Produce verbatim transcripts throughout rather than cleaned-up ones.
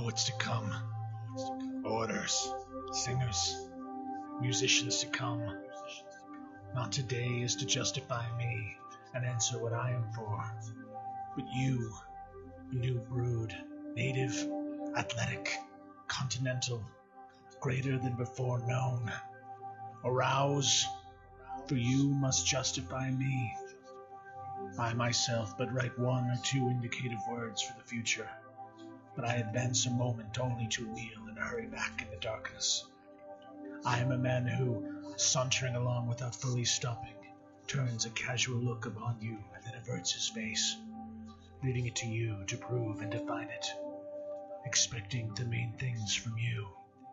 what's to come. Orders, singers, musicians to come. Not today is to justify me and answer what I am for, but you, a new brood, native, athletic, continental, greater than before known. Arouse, for you must justify me. I myself but write one or two indicative words for the future, but I advance a moment only to wheel and hurry back in the darkness. I am a man who, sauntering along without fully stopping, turns a casual look upon you and then averts his face, leaving it to you to prove and define it, expecting the main things from you.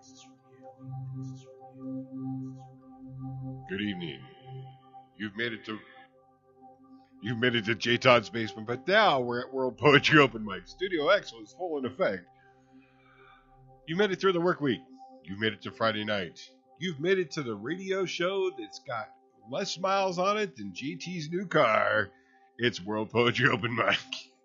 Good evening. You've made it to You've made it to J. Todd's basement, but now we're at World Poetry Open Mic. Studio X was full in effect. You made it through the work week. You've made it to Friday night. You've made it to the radio show that's got less miles on it than G T's new car. It's World Poetry Open Mic.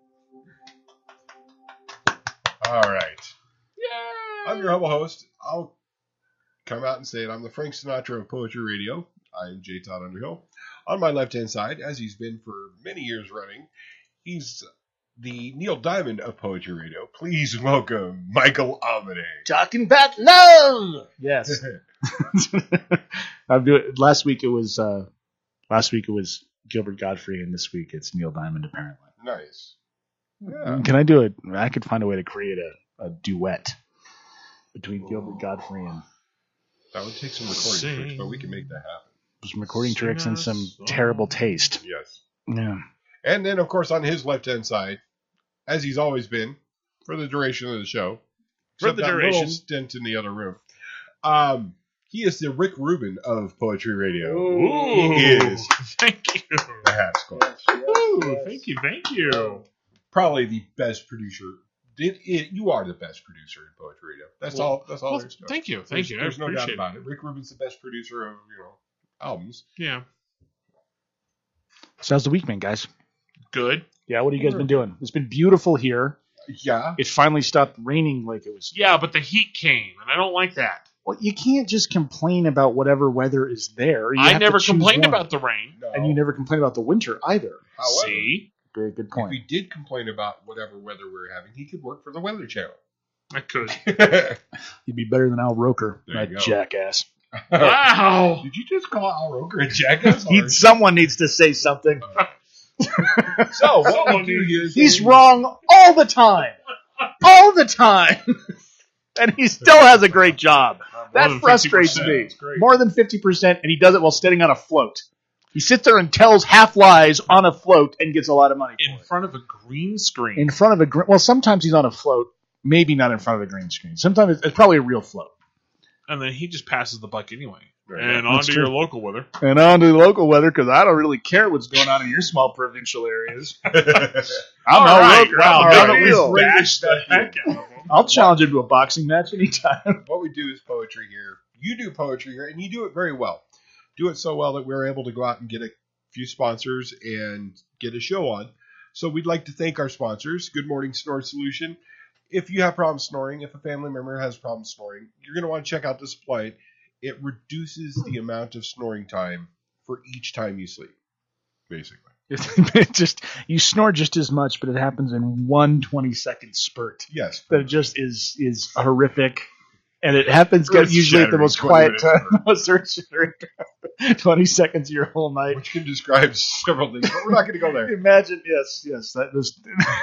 All right. Yay! I'm your humble host. I'll come out and say it. I'm the Frank Sinatra of Poetry Radio. I'm J. Todd Underhill. On my left-hand side, as he's been for many years running, he's the Neil Diamond of Poetry Radio. Please welcome Michael Almaday. Talking about love! Yes. I'm doing, last week it was uh, last week it was Gilbert Gottfried, and this week it's Neil Diamond, apparently. Nice. Yeah. Can I do it? I could find a way to create a, a duet between Gilbert Gottfried and... That would take some recording Sing. tricks, but we can make that happen. Some recording Sing tricks and some us terrible songs. taste. Yes. Yeah. And then, of course, on his left-hand side, as he's always been, for the duration of the show, For except the that duration. little stint in the other room, um, he is the Rick Rubin of Poetry Radio. Ooh, He is thank you. the Hatch Squad. Ooh, thank you, thank you. Probably the best producer. It, it, you are the best producer in Poetry Radio. That's Well, all. That's all Well, there is to it. thank you, thank There's, you. I there's no doubt appreciate about it. it. Rick Rubin's the best producer of you know albums. Yeah, So how's the week been, guys? good. Yeah, what have you guys been doing? It's been beautiful here. Yeah. It finally stopped raining like it was. Yeah, but the heat came, and I don't like that. Well, you can't just complain about whatever weather is there. You I have to never choose complained one. about the rain. No. And you never complain about the winter either. However, See, Very good if point. we did complain about whatever weather we were having, he could work for the Weather Channel. I could. You'd be better than Al Roker, There that you go. jackass. Wow. Did you just call Al Roker a jackass? He, someone needs to say something. So, what Someone we do here is He's we- wrong all the time. All the time. And he still has a great job. That than frustrates fifty percent. me. It's great. More than fifty percent, and he does it while standing on a float. He sits there and tells half lies on a float and gets a lot of money for In it. front of a green screen. In front of a gr- well, sometimes he's on a float, maybe not in front of a green screen. Sometimes it's, it's probably a real float. and then he just passes the buck anyway. Right. And That's on to true. your local weather. And on to the local weather because I don't really care what's going on in your small provincial areas. I'm All Al right, Roker. wow, I'm now Al that we've Roker. bashed the heck out of him. I'll challenge him to a boxing match anytime. What we do is poetry here. You do poetry here, and you do it very well. Do it so well that we're able to go out and get a few sponsors and get a show on. So we'd like to thank our sponsors, Good Morning Snore Solution. If you have problems snoring, if a family member has problems snoring, you're going to want to check out this appliance. It reduces the amount of snoring time for each time you sleep, basically. It just you snore just as much, but it happens in one twenty-second spurt. Yes. That just is is horrific, and it happens Earth usually at the shattering most twenty quiet minutes. time. Most earth-shattering twenty seconds of your whole night. Which can describe several things, but we're not going to go there. Imagine, yes, yes, that was.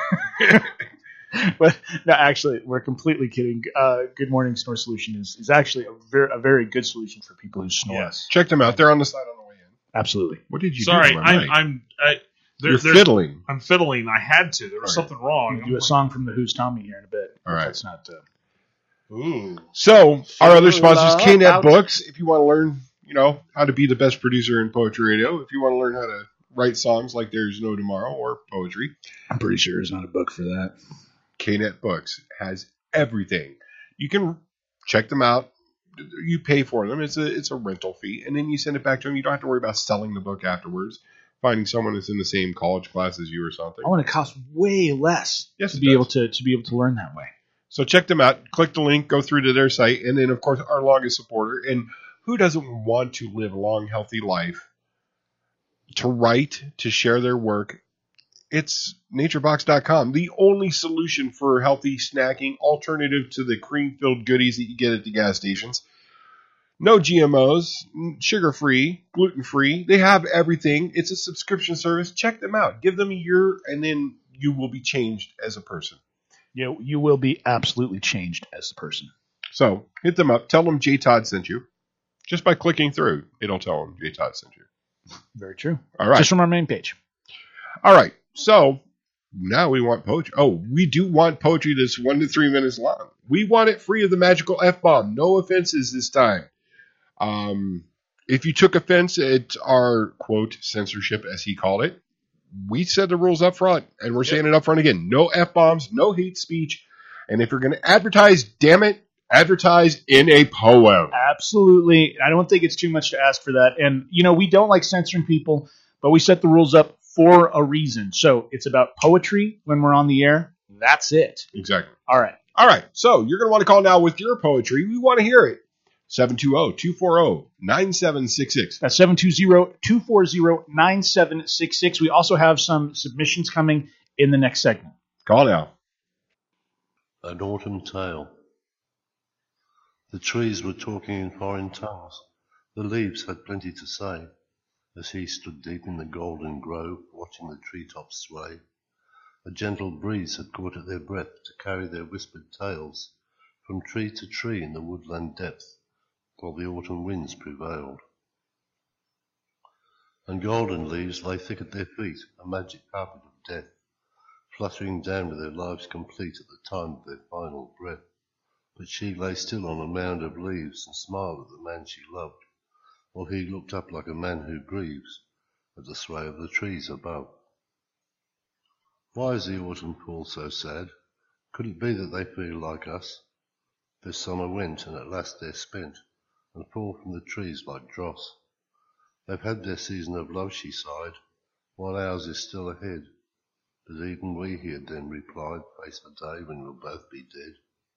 But no, actually, we're completely kidding. Uh, Good Morning Snore Solution is, is actually a very a very good solution for people who snore. Yes. Check them out. They're on the side on the way in. Absolutely. What did you Sorry, do? to my I'm mic? I'm I, there, You're there's- fiddling. I'm fiddling. I had to. There was Okay. something wrong. We'll do a song from the Who's Tommy here in a bit. All right. That's not. Uh, Ooh. So, our other sponsors, Love K net out. Books. If you want to learn, you know, how to be the best producer in poetry radio, if you want to learn how to write songs like There's No Tomorrow or poetry, I'm pretty sure there's not a book for that. K net Books has everything. You can check them out. You pay for them. It's a it's a rental fee, and then you send it back to them. You don't have to worry about selling the book afterwards. Finding someone that's in the same college class as you or something. I want to cost way less Yes, to it be does. able to to be able to learn that way. So check them out. Click the link, go through to their site, and then, of course, our longest supporter. And who doesn't want to live a long, healthy life? To write, to share their work. It's naturebox dot com, the only solution for healthy snacking, alternative to the cream-filled goodies that you get at the gas stations. No G M Os, sugar-free, gluten-free. They have everything. It's a subscription service. Check them out. Give them a year, and then you will be changed as a person. You, you will be absolutely changed as a person. So hit them up. Tell them J. Todd sent you. Just by clicking through, it'll tell them J. Todd sent you. Very true. All right. Just from our main page. All right. So now we want poetry. Oh, we do want poetry that's one to three minutes long. We want it free of the magical F-bomb. No offenses this time. Um, if you took offense at our, quote, censorship, as he called it, we said the rules up front, and we're saying it up front again. No F-bombs, no hate speech. And if you're going to advertise, damn it, advertise in a poem. Absolutely. I don't think it's too much to ask for that. And, you know, we don't like censoring people, but we set the rules up for a reason. So it's about poetry when we're on the air. That's it. Exactly. All right. All right. So you're going to want to call now with your poetry. We want to hear it. seven two zero, two four zero, nine seven six six. That's seven two zero, two four zero, nine seven six six. We also have some submissions coming in the next segment. Call now. An Autumn Tale. The trees were talking in foreign tongues. The leaves had plenty to say, as he stood deep in the golden grove, watching the treetops sway. A gentle breeze had caught at their breath to carry their whispered tales from tree to tree in the woodland depth, while the autumn winds prevailed. And golden leaves lay thick at their feet, a magic carpet of death, fluttering down with their lives complete at the time of their final breath. But she lay still on a mound of leaves and smiled at the man she loved, while he looked up like a man who grieves at the sway of the trees above. Why is the autumn fall so sad? Could it be that they feel like us? Their summer went, and at last they're spent, and fall from the trees like dross. They've had their season of love, she sighed, while ours is still ahead. But even we, he had then replied, face the day when we'll both be dead.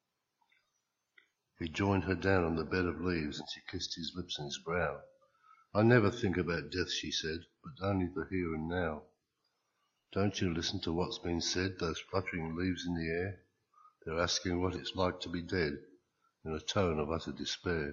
He joined her down on the bed of leaves, and she kissed his lips and his brow. I never think about death, she said, but only the here and now. Don't you listen to what's been said, those fluttering leaves in the air? They're asking what it's like to be dead, in a tone of utter despair.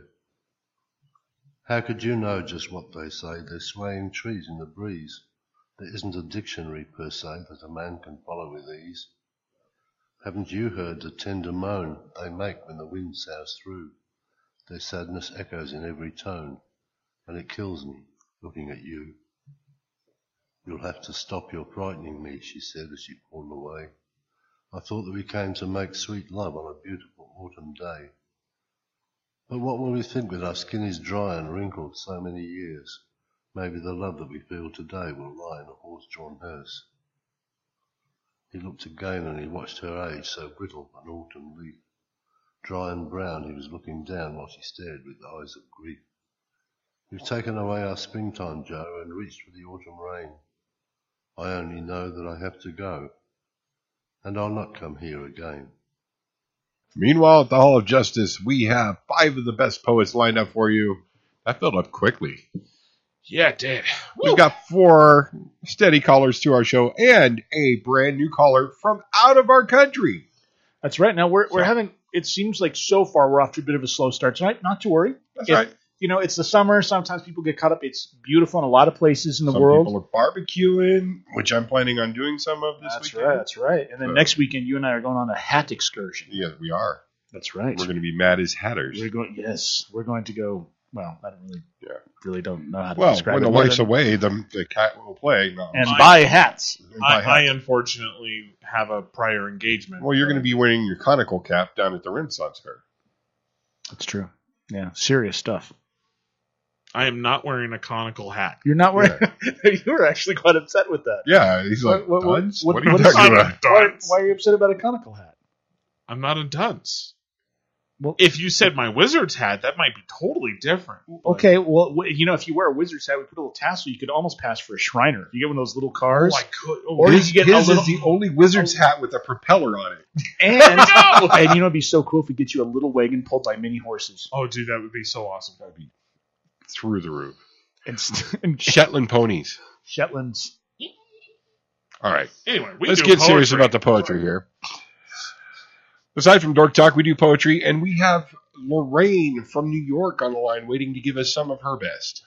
How could you know just what they say? They're swaying trees in the breeze. There isn't a dictionary, per se, that a man can follow with ease. Haven't you heard the tender moan they make when the wind sours through? Their sadness echoes in every tone, and it kills me, looking at you. You'll have to stop your frightening me, she said as she pulled away. I thought that we came to make sweet love on a beautiful autumn day. But what will we think when our skin is dry and wrinkled so many years? Maybe the love that we feel today will lie in a horse-drawn hearse. He looked again and he watched her age, so brittle an autumn leaf. Dry and brown, he was looking down while she stared with eyes of grief. You've taken away our springtime, Joe, and reached for the autumn rain. I only know that I have to go, and I'll not come here again. Meanwhile, at the Hall of Justice, we have five of the best poets lined up for you. That filled up quickly. Yeah, it did. We've got four steady callers to our show and a brand new caller from out of our country. That's right. Now, we're we're So- having, it seems like so far we're off to a bit of a slow start tonight. Not to worry. That's If- right. You know, it's the summer. Sometimes people get caught up. It's beautiful in a lot of places in the Some world. people are barbecuing, which I'm planning on doing some of this That's weekend. right. That's right. And then So- next weekend, you and I are going on a hat excursion. Yeah, we are. That's right. We're going to be mad as hatters. We're going. Yes, we're going to go. Well, I don't really, Yeah. really don't know how to Well, describe when it. the more wife's than- away, the, the cat will play. No, and I- buy hats. and buy I, I hats. unfortunately have a prior engagement. Well, you're going to be wearing your conical cap down at the Renaissance Fair. That's true. Yeah, serious stuff. I am not wearing a conical hat. You're not wearing. you were actually quite upset with that. Yeah, he's like, What- what- "Dunce? what- What, are you what is- talking I'm about?" a Why, dunce. why are you upset about a conical hat? I'm not a dunce. If you said my wizard's hat, that might be totally different. Okay, well, w- you know, if you wear a wizard's hat, we put a little tassel, you could almost pass for a Shriner. You get one of those little cars. Oh, I could. Oh, Or his you get a his little- is the only wizard's hat with a propeller on it. And, and you know, it'd be so cool if we get you a little wagon pulled by mini horses. oh, dude, that would be so awesome. That'd be through the roof. And, st- and Shetland ponies. Shetlands. All right. Anyway, we Let's do get serious poetry. about the poetry here. Aside from Dork Talk, we do poetry, and we have Lorraine from New York on the line waiting to give us some of her best.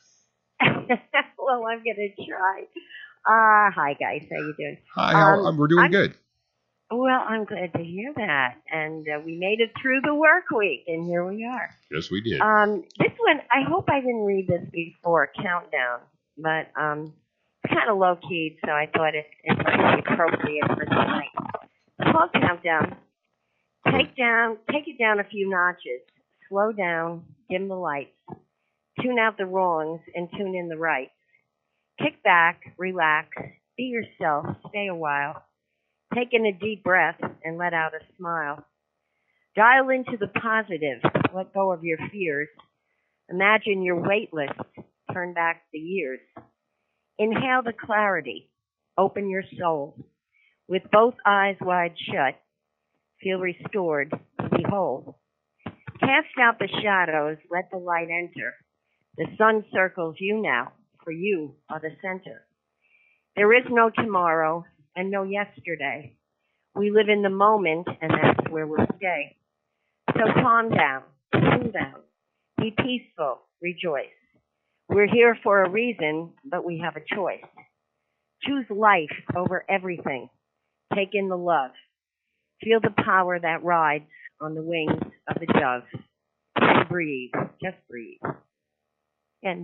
Well, I'm going to try. Uh, hi, guys. How you doing? Hi, how, Um, um, we're doing I'm- good. Well, I'm glad to hear that. And uh, we made it through the work week, and here we are. Yes, we did. Um, this one, I hope I didn't read this before, Countdown, but um, it's kind of low-keyed, so I thought it, it might be appropriate for tonight. It's called Countdown. Take down, take it down a few notches. Slow down, dim the lights. Tune out the wrongs and tune in the rights. Kick back, relax, be yourself, stay a while. Take in a deep breath and let out a smile. Dial into the positive, let go of your fears. Imagine you're weightless, turn back the years. Inhale the clarity, open your soul. With both eyes wide shut, feel restored, be whole. Cast out the shadows, let the light enter. The sun circles you now, for you are the center. There is no tomorrow and no yesterday. We live in the moment, and that's where we'll stay. So calm down, cool down, be peaceful, rejoice. We're here for a reason, but we have a choice. Choose life over everything. Take in the love. Feel the power that rides on the wings of the dove. And breathe, just breathe. And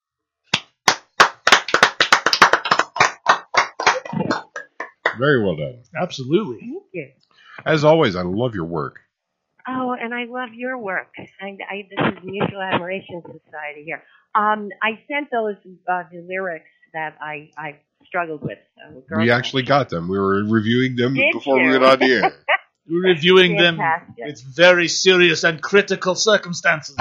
Very well done. Absolutely. thank you. As always, I love your work. Oh, and I love your work. I, I, this is Mutual Admiration Society here. Um, I sent those uh, the lyrics that I, I struggled with. So girls We actually got them. We were reviewing them Did before we you? went on the air. We're reviewing Fantastic. them with very serious and critical circumstances.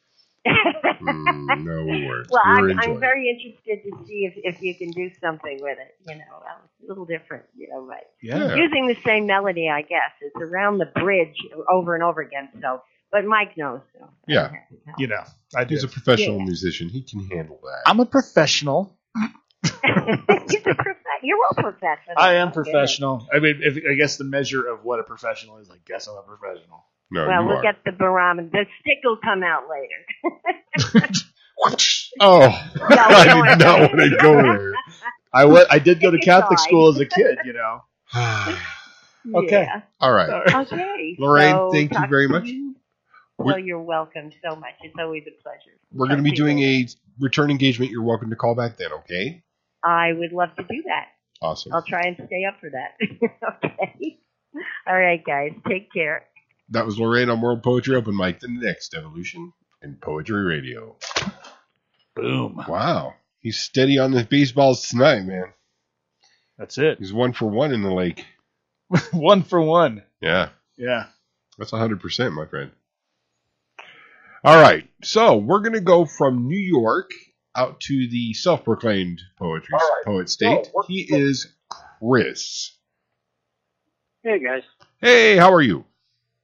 Mm, no, we weren't. Well, we were I'm, enjoying I'm very interested to see if, if you can do something with it. You know, um, a little different, you know, but Yeah. using the same melody, I guess. It's around the bridge over and over again. So, but Mike knows. So I Yeah. don't have to tell You know, I do. He's a professional Yeah. musician. He can handle that. I'm a professional. He's a prof- You're all professional. I am professional. I mean, if, I guess the measure of what a professional is, I guess I'm a professional. No, Well, you we'll are. get the barometer. The stick will come out later. Oh, we I don't did not want to go there. I wa- I did go to It's Catholic fine. school as a kid, you know. Okay. Yeah. All right. Okay. Lorraine, so thank you talk very to much. you. We're- Well, you're welcome so much. It's always a pleasure. We're Talk going to be to you doing later. a return engagement. You're welcome to call back then, okay? I would love to do that. Awesome. I'll try and stay up for that. Okay. All right, guys. Take care. That was Lorraine on World Poetry Open Mic, the next evolution in poetry radio. Boom. Wow. He's steady on the baseballs tonight, man. That's it. He's one for one in the lake. One for one. Yeah. Yeah. That's one hundred percent, my friend. All right. So we're going to go from New York out to the self-proclaimed poetry All right. poet state. So, what- He is Chris. Hey guys. Hey, how are you?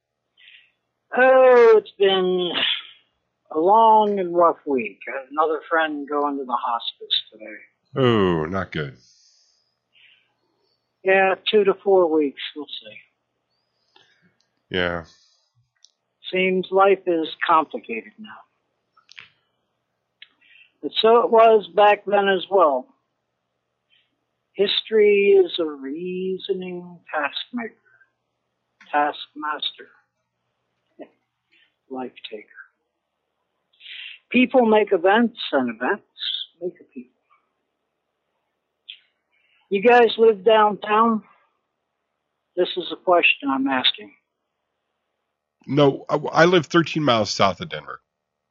Oh, it's been a long and rough week. I had another friend go into the hospice today. Oh, not good. Yeah, two to four weeks. We'll see. Yeah. Seems life is complicated now. But so it was back then as well. History is a reasoning taskmaker, taskmaster, life taker. People make events, and events make a people. You guys live downtown? This is a question I'm asking. No, I, I live thirteen miles south of Denver.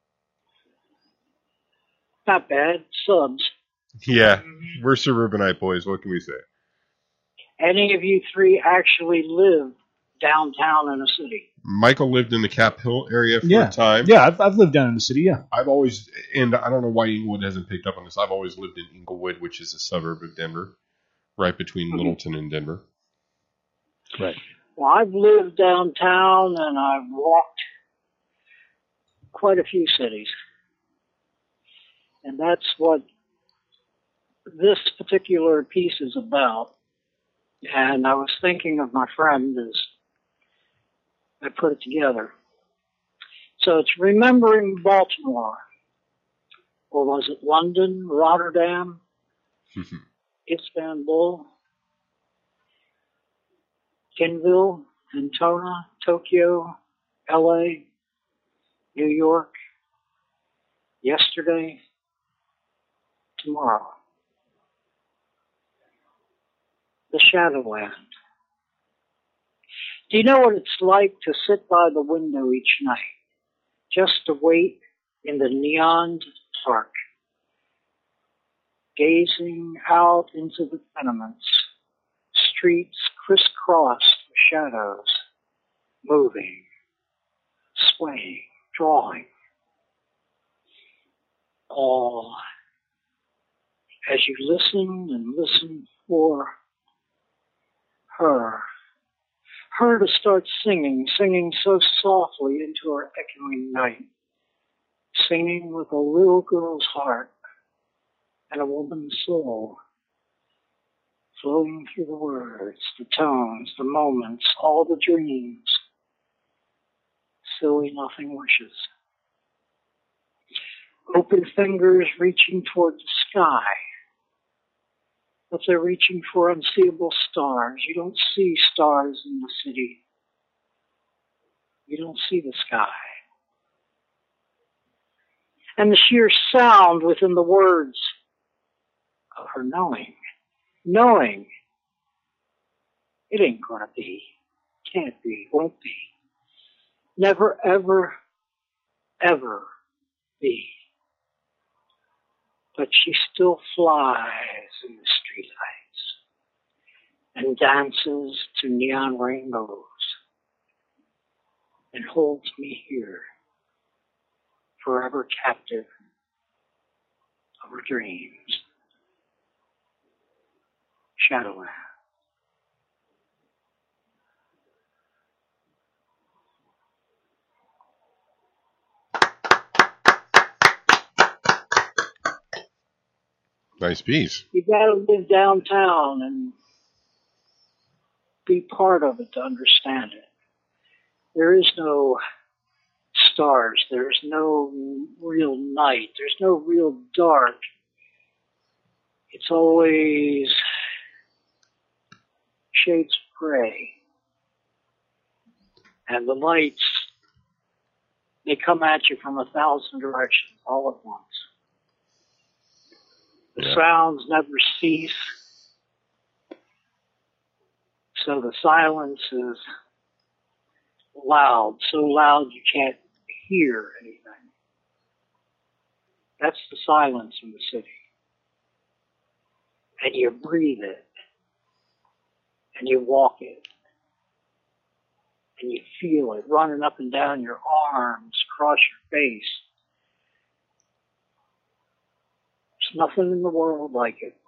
Not bad. Subs. Yeah, we're suburbanite boys. What can we say? Any of you three actually live downtown in a city? Michael lived in the Cap Hill area for Yeah. a time. Yeah, I've, I've lived down in the city, yeah. I've always, and I don't know why Inglewood hasn't picked up on this. I've always lived in Inglewood, which is a suburb of Denver, right between Mhm. Littleton and Denver. Right. Well, I've lived downtown and I've walked quite a few cities. And that's what this particular piece is about. And I was thinking of my friend as I put it together. So it's remembering Baltimore. Or was it London, Rotterdam, Istanbul, Kinville, Antona, Tokyo, L A, New York, yesterday, tomorrow. The Shadowland. Do you know what it's like to sit by the window each night, just to wait in the neon dark, gazing out into the tenements, streets crisscrossed with shadows, moving, swaying, drawing, all as you listen and listen for her. Her to start singing, singing so softly into her echoing night, singing with a little girl's heart and a woman's soul, flowing through the words, the tones, the moments, all the dreams, silly nothing wishes. Open fingers reaching toward the sky, but they're reaching for unseeable stars. You don't see stars in the city. You don't see the sky. And the sheer sound within the words of her knowing, knowing it ain't gonna be, can't be, won't be, never, ever, ever be. But she still flies in the streetlights and dances to neon rainbows and holds me here, forever captive of her dreams. Shadowland. Nice piece. You gotta live downtown and be part of it to understand it. There is no stars. There's no real night. There's no real dark. It's always shades of gray. And the lights, they come at you from a thousand directions all at once. The Yeah. sounds never cease. So the silence is loud, so loud you can't hear anything. That's the silence in the city. And you breathe it. And you walk it. And you feel it running up and down your arms, across your face. There's nothing in the world like it.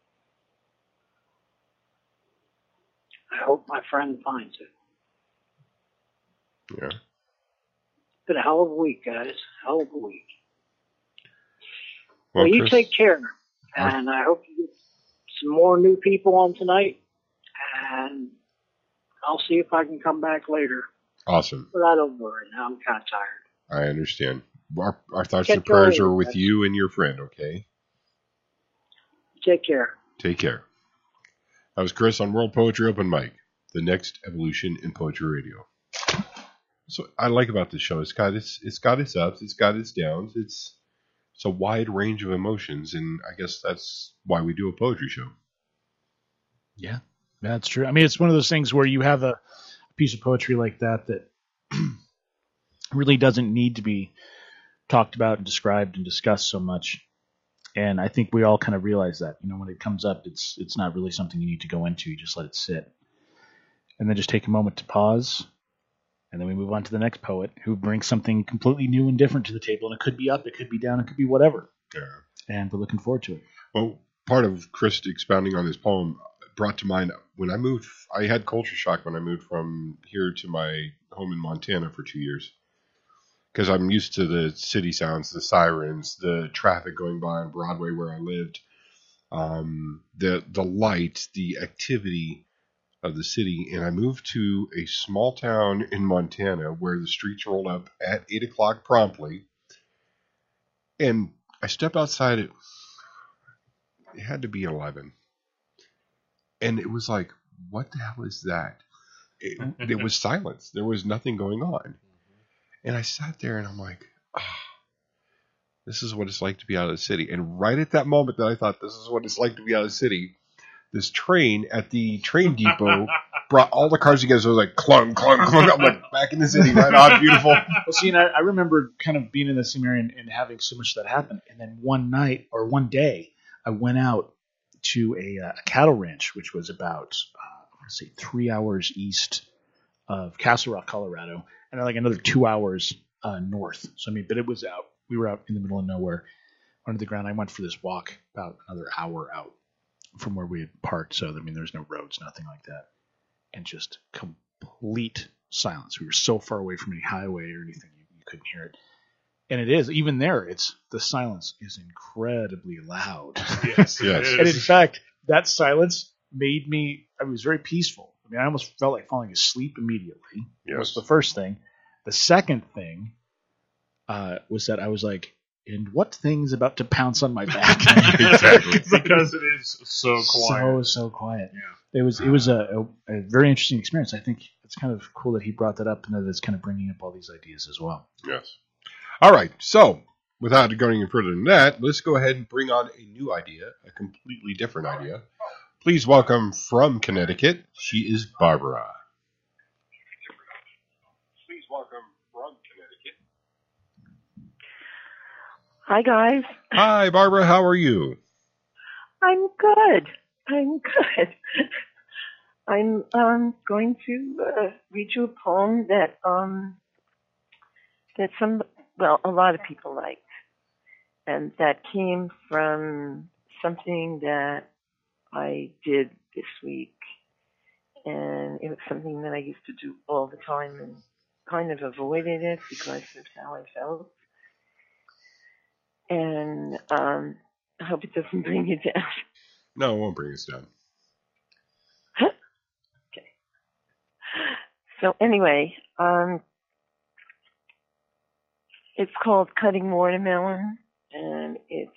I hope my friend finds it. Yeah. It's been a hell of a week, guys. Hell of a week. Well, Well, you Chris, take care. And I hope you get some more new people on tonight. And I'll see if I can come back later. awesome. But I don't worry now. I'm kind of tired. I understand. Our, our thoughts Catch and prayers you are later, with guys. you and your friend, okay? Take care. Take care. That was Chris on World Poetry Open Mic, the next evolution in poetry radio. So I like about this show, it's got its it's got its ups, it's got its downs, it's it's a wide range of emotions, and I guess that's why we do a poetry show. Yeah, that's true. I mean, it's one of those things where you have a piece of poetry like that that really doesn't need to be talked about and described and discussed so much. And I think we all kind of realize that, you know, when it comes up, it's it's not really something you need to go into. You just let it sit. And then just take a moment to pause And then we move on to the next poet who brings something completely new and different to the table. And it could be up, it could be down, it could be whatever. Yeah. And we're looking forward to it. Well, part of Chris expounding on his poem brought to mind when I moved. I had culture shock when I moved from here to my home in Montana for two years. Because I'm used to the city sounds, the sirens, the traffic going by on Broadway where I lived, um, the the light, the activity of the city. And I moved to a small town in Montana where the streets rolled up at eight o'clock promptly. And I stepped outside, it, it had to be eleven. And it was like, what the hell is that? It, it was silence. There was nothing going on. And I sat there and I'm like, ah, oh, this is what it's like to be out of the city. And right at that moment that I thought this is what it's like to be out of the city, this train at the train depot brought all the cars together. So it was like clunk, clunk, clunk. I'm like, back in the city, right on, beautiful. Well, see, and I, I remember kind of being in the same area and, and having so much that happen. And then one night or one day, I went out to a, uh, a cattle ranch, which was about, uh, I want to say, three hours east of Castle Rock, Colorado, and like another two hours uh, north. So, I mean, but it was out. We were out in the middle of nowhere under the ground. I went for this walk about another hour out from where we had parked. So, I mean, there's no roads, nothing like that. And just complete silence. We were so far away from any highway or anything, you, you couldn't hear it. And it is, even there, it's the silence is incredibly loud. Yes, Yes. it And in is. fact, that silence made me, I was very peaceful. I mean, I almost felt like falling asleep immediately. Yes. Was the first thing. The second thing uh, was that I was like, and what thing's about to pounce on my back? Exactly. Because it is so quiet. So, so quiet. Yeah. It was, it was a, a, a very interesting experience. I think it's kind of cool that he brought that up and that it's kind of bringing up all these ideas as well. Yes. All right. So, without going any further than that, let's go ahead and bring on a new idea, a completely different idea. Please welcome from Connecticut. She is Barbara. Please welcome from Connecticut. Hi, guys. Hi, Barbara. How are you? I'm good. I'm good. I'm um, going to uh, read you a poem that um, that some, well, a lot of people liked, and that came from something that I did this week, and it was something that I used to do all the time and kind of avoided it because of how I felt. And um, I hope it doesn't bring you down. No, it won't bring us down. Okay. So anyway, um, it's called Cutting Watermelon, and it's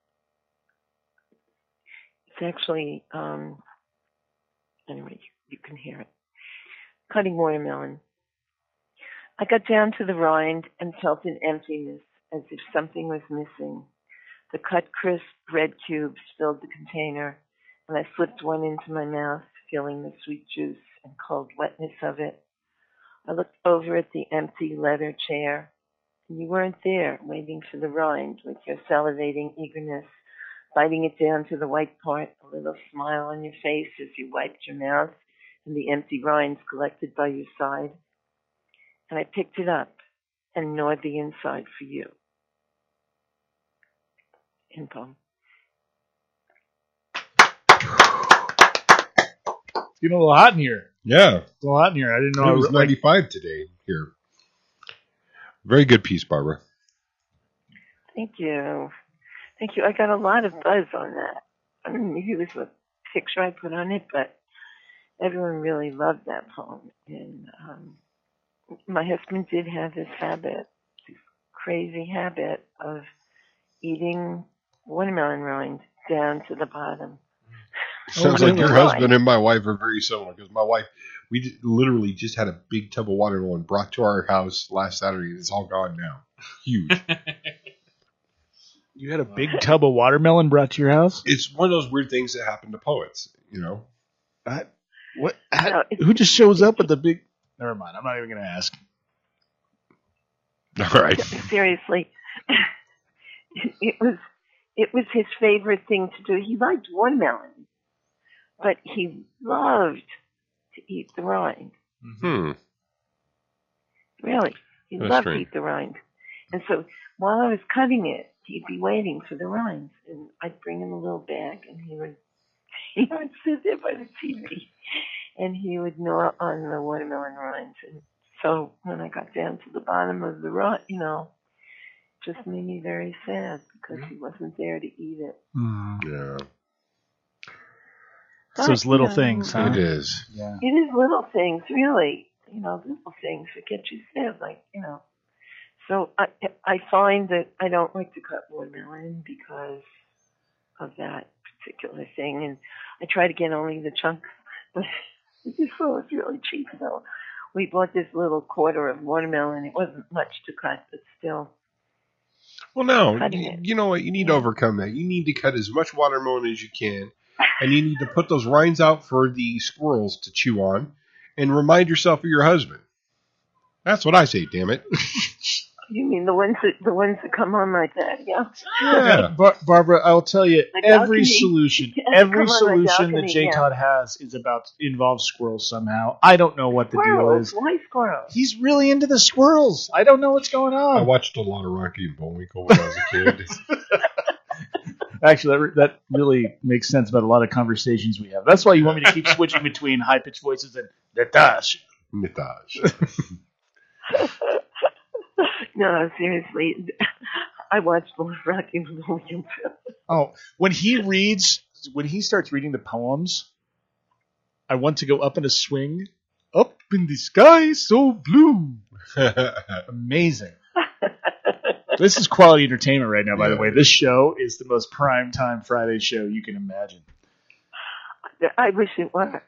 it's actually um, anyway, you, you can hear it. Cutting Watermelon. I got down to the rind and felt an emptiness, as if something was missing. The cut, crisp bread cubes filled the container, and I slipped one into my mouth, feeling the sweet juice and cold wetness of it. I looked over at the empty leather chair, and you weren't there, waiting for the rind with your salivating eagerness, biting it down to the white part, a little smile on your face as you wiped your mouth and the empty rinds collected by your side. And I picked it up and gnawed the inside for you. In poem. It's getting a little hot in here. Yeah. It's a little hot in here. I didn't know. It was I, like, ninety-five today here. Very good piece, Barbara. Thank you. Thank you. I got a lot of buzz on that. I don't know, maybe it was the picture I put on it, but everyone really loved that poem. And um, my husband did have this habit, this crazy habit of eating watermelon rind down to the bottom. Sounds Oh, like your really? husband and my wife are very similar because my wife, we d- literally just had a big tub of watermelon brought to our house last Saturday. It's all gone now. Huge. you had a big tub of watermelon brought to your house? It's one of those weird things that happen to poets, you know? I, what? No, How, it's- who just shows up with the big? Never mind. I'm not even going to ask. All right. Seriously, it was it was his favorite thing to do. He liked watermelon, but he loved to eat the rind. Hmm. Really. He That's loved to strange. eat the rind. And so while I was cutting it, he'd be waiting for the rinds. And I'd bring him a little bag, and he would he would sit there by the T V, and he would gnaw on the watermelon rinds. And so when I got down to the bottom of the rind, you know, it just made me very sad because he wasn't there to eat it. Mm. Yeah, It's those little But, things, um, huh? it is. Yeah. It is little things, really. You know, little things that get you sad, like, you know. So I I find that I don't like to cut watermelon because of that particular thing, and I try to get only the chunks. But this was really cheap, so we bought this little quarter of watermelon. It wasn't much to cut, but still. Well, no, Cutting you, it. you know what? You need Yeah. to overcome that. You need to cut as much watermelon as you can, and you need to put those rinds out for the squirrels to chew on, and remind yourself of your husband. That's what I say. Damn it. You mean the ones that the ones that come on like that? Yeah. Yeah. Bar- Barbara, I'll tell you, The every balcony. solution, Yeah, every come on, the solution that balcony, J yeah. Todd has is about involves squirrels somehow. I don't know what the deal Squirrels. is. Why squirrels? He's really into the squirrels. I don't know what's going I on. watched a lot of Rocky and Bullwinkle when I was a kid. Actually, that, re- that really makes sense about a lot of conversations we have. That's why you want me to keep switching between high pitched voices and Natash. Nitage. No, seriously. I watched more Rocky and Bullwinkle. Oh, when he reads, when he starts reading the poems, I want to go up in a swing. Up in the sky so blue. Amazing. This is quality entertainment right now, by Yeah. the way. This show is the most prime time Friday show you can imagine. I wish it were.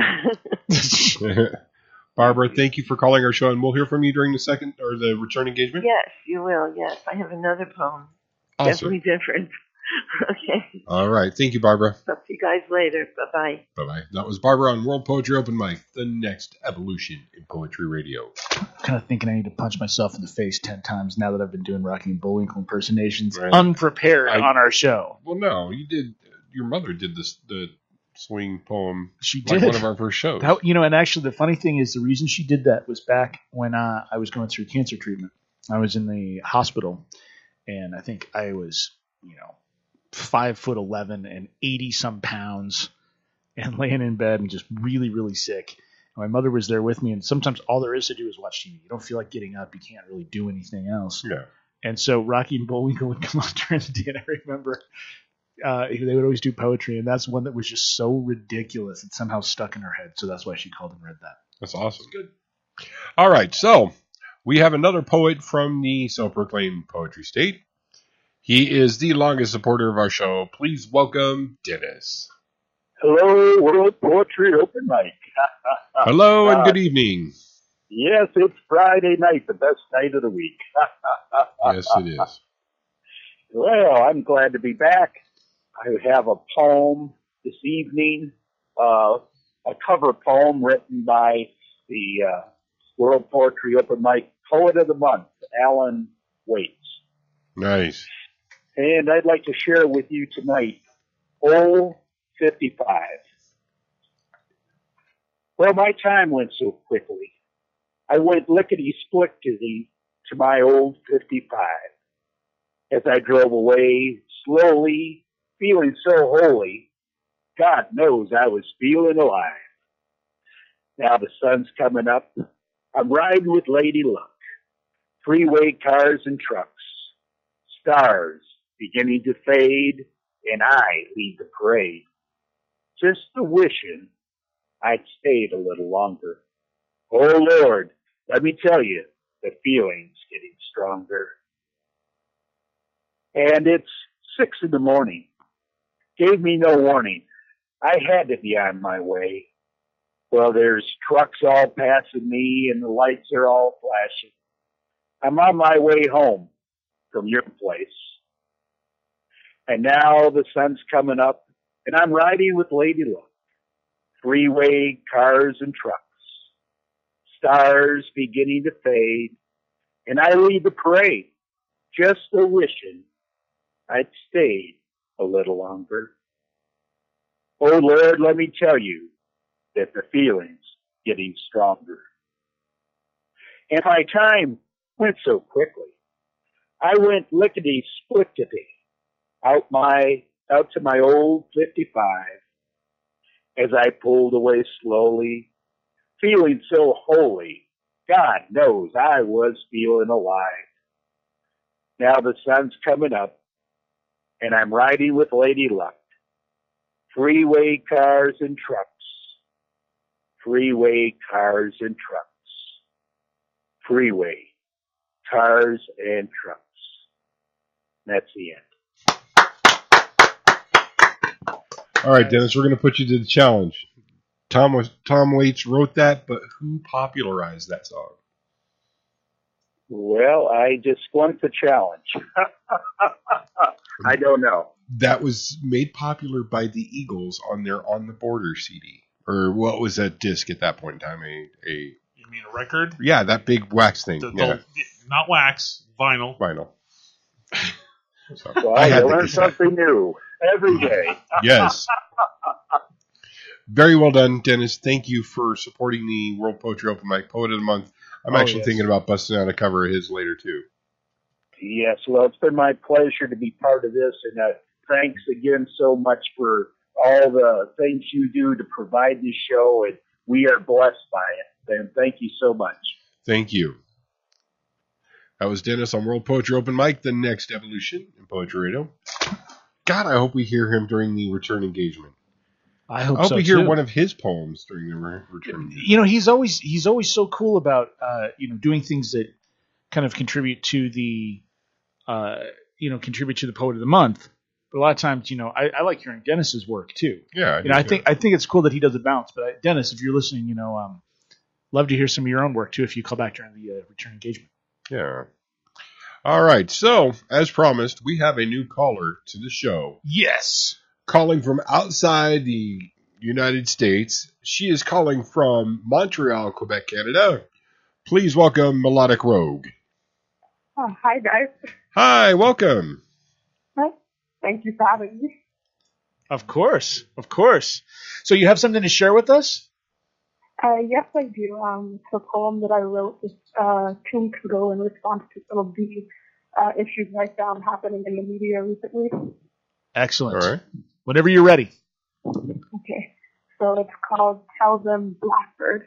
Barbara, thank you for calling our show, and we'll hear from you during the second or the return engagement. Yes, you will. Yes, I have another poem. Awesome. Definitely different. Okay. All right. Thank you, Barbara. Talk to you guys later. Bye bye. Bye bye. That was Barbara on World Poetry Open Mic, the next evolution in poetry radio. I'm kind of thinking I need to punch myself in the face ten times now that I've been doing Rocky and Bullwinkle impersonations Right. unprepared I- on our show. Well, no, you did. Your mother did this the swing poem. She like did. one of our first shows. That, you know, and actually, the funny thing is, the reason she did that was back when uh, I was going through cancer treatment. I was in the hospital, and I think I was, you know, five foot eleven and eighty some pounds, and laying in bed and just really, really sick. And my mother was there with me, and sometimes all there is to do is watch T V. You don't feel like getting up. You can't really do anything else. Yeah. And so Rocky and Bullwinkle would come on during the day, and I remember uh, they would always do poetry, and that's one that was just so ridiculous it somehow stuck in her head. So that's why she called and read that. That's awesome. Good. All right. So we have another poet from the self-proclaimed poetry state. He is the longest supporter of our show. Please welcome Dennis. Hello, World Poetry Open Mic. Hello and Uh, good evening. Yes, it's Friday night, the best night of the week. Yes, it is. Well, I'm glad to be back. I have a poem this evening, uh, a cover poem written by the uh, World Poetry Open Mic Poet of the Month, Alan Waits. Nice. And I'd like to share with you tonight, O fifty-five. Well, my time went so quickly. I went lickety-split-to to my old fifty-five. As I drove away, slowly, feeling so holy, God knows I was feeling alive. Now the sun's coming up. I'm riding with Lady Luck. Freeway cars and trucks. Stars beginning to fade, and I lead the parade. Just a wishing I'd stayed a little longer. Oh Lord, let me tell you, the feeling's getting stronger. And it's six in the morning. Gave me no warning. I had to be on my way. Well, there's trucks all passing me and the lights are all flashing. I'm on my way home from your place. And now the sun's coming up and I'm riding with Lady Luck. Freeway cars and trucks. Stars beginning to fade. And I lead the parade. Just a wishing I'd stayed a little longer. Oh Lord, let me tell you that the feeling's getting stronger. and my time went so quickly. I went lickety-splickety out my out to my old fifty-five as I pulled away slowly, feeling so holy. God knows I was feeling alive. Now the sun's coming up, and I'm riding with Lady Luck. Freeway cars and trucks. Freeway cars and trucks. Freeway cars and trucks. That's the end. All right, Dennis, we're going to put you to the challenge. Tom was Tom Waits wrote that, but who popularized that song? Well, I just want the challenge. I don't know. That was made popular by the Eagles on their On the Border C D. Or what was that disc at that point in time? A, a You mean a record? Yeah, that big wax thing. The, the, yeah. Not wax, vinyl. Vinyl. So well, I you learn something new every day. Yes. Very well done, Dennis. Thank you for supporting the World Poetry Open Mic Poet of the Month. I'm oh, actually yes. thinking about busting out a cover of his later, too. Yes, well, it's been my pleasure to be part of this, and uh, thanks again so much for all the things you do to provide this show, and we are blessed by it. And thank you so much. Thank you. That was Dennis on World Poetry Open Mic, the next evolution in Poetry Radio. God, I hope we hear him during the return engagement. I hope, I hope so we hear too. one of his poems during the re- return engagement. You know, he's always he's always so cool about uh, you know doing things that kind of contribute to the uh, you know contribute to the Poet of the Month. But a lot of times, you know, I, I like hearing Dennis's work too. Yeah, I you know, I too. think I think it's cool that he does a balance. But I, Dennis, if you're listening, you know, um, love to hear some of your own work too. If you call back during the uh, return engagement. Yeah. All right. So, as promised, we have a new caller to the show. Yes. Calling from outside the United States. She is calling from Montreal, Quebec, Canada. Please welcome Melodic Rogue. Oh, hi, guys. Hi, welcome. Hi. Thank you for having me. Of course. Of course. So you have something to share with us? Uh, yes, I do. Um, it's a poem that I wrote just uh, two weeks ago in response to some of the uh, issues I found happening in the media recently. Excellent. All right. Whenever you're ready. Okay. So it's called Tell Them Blackbird.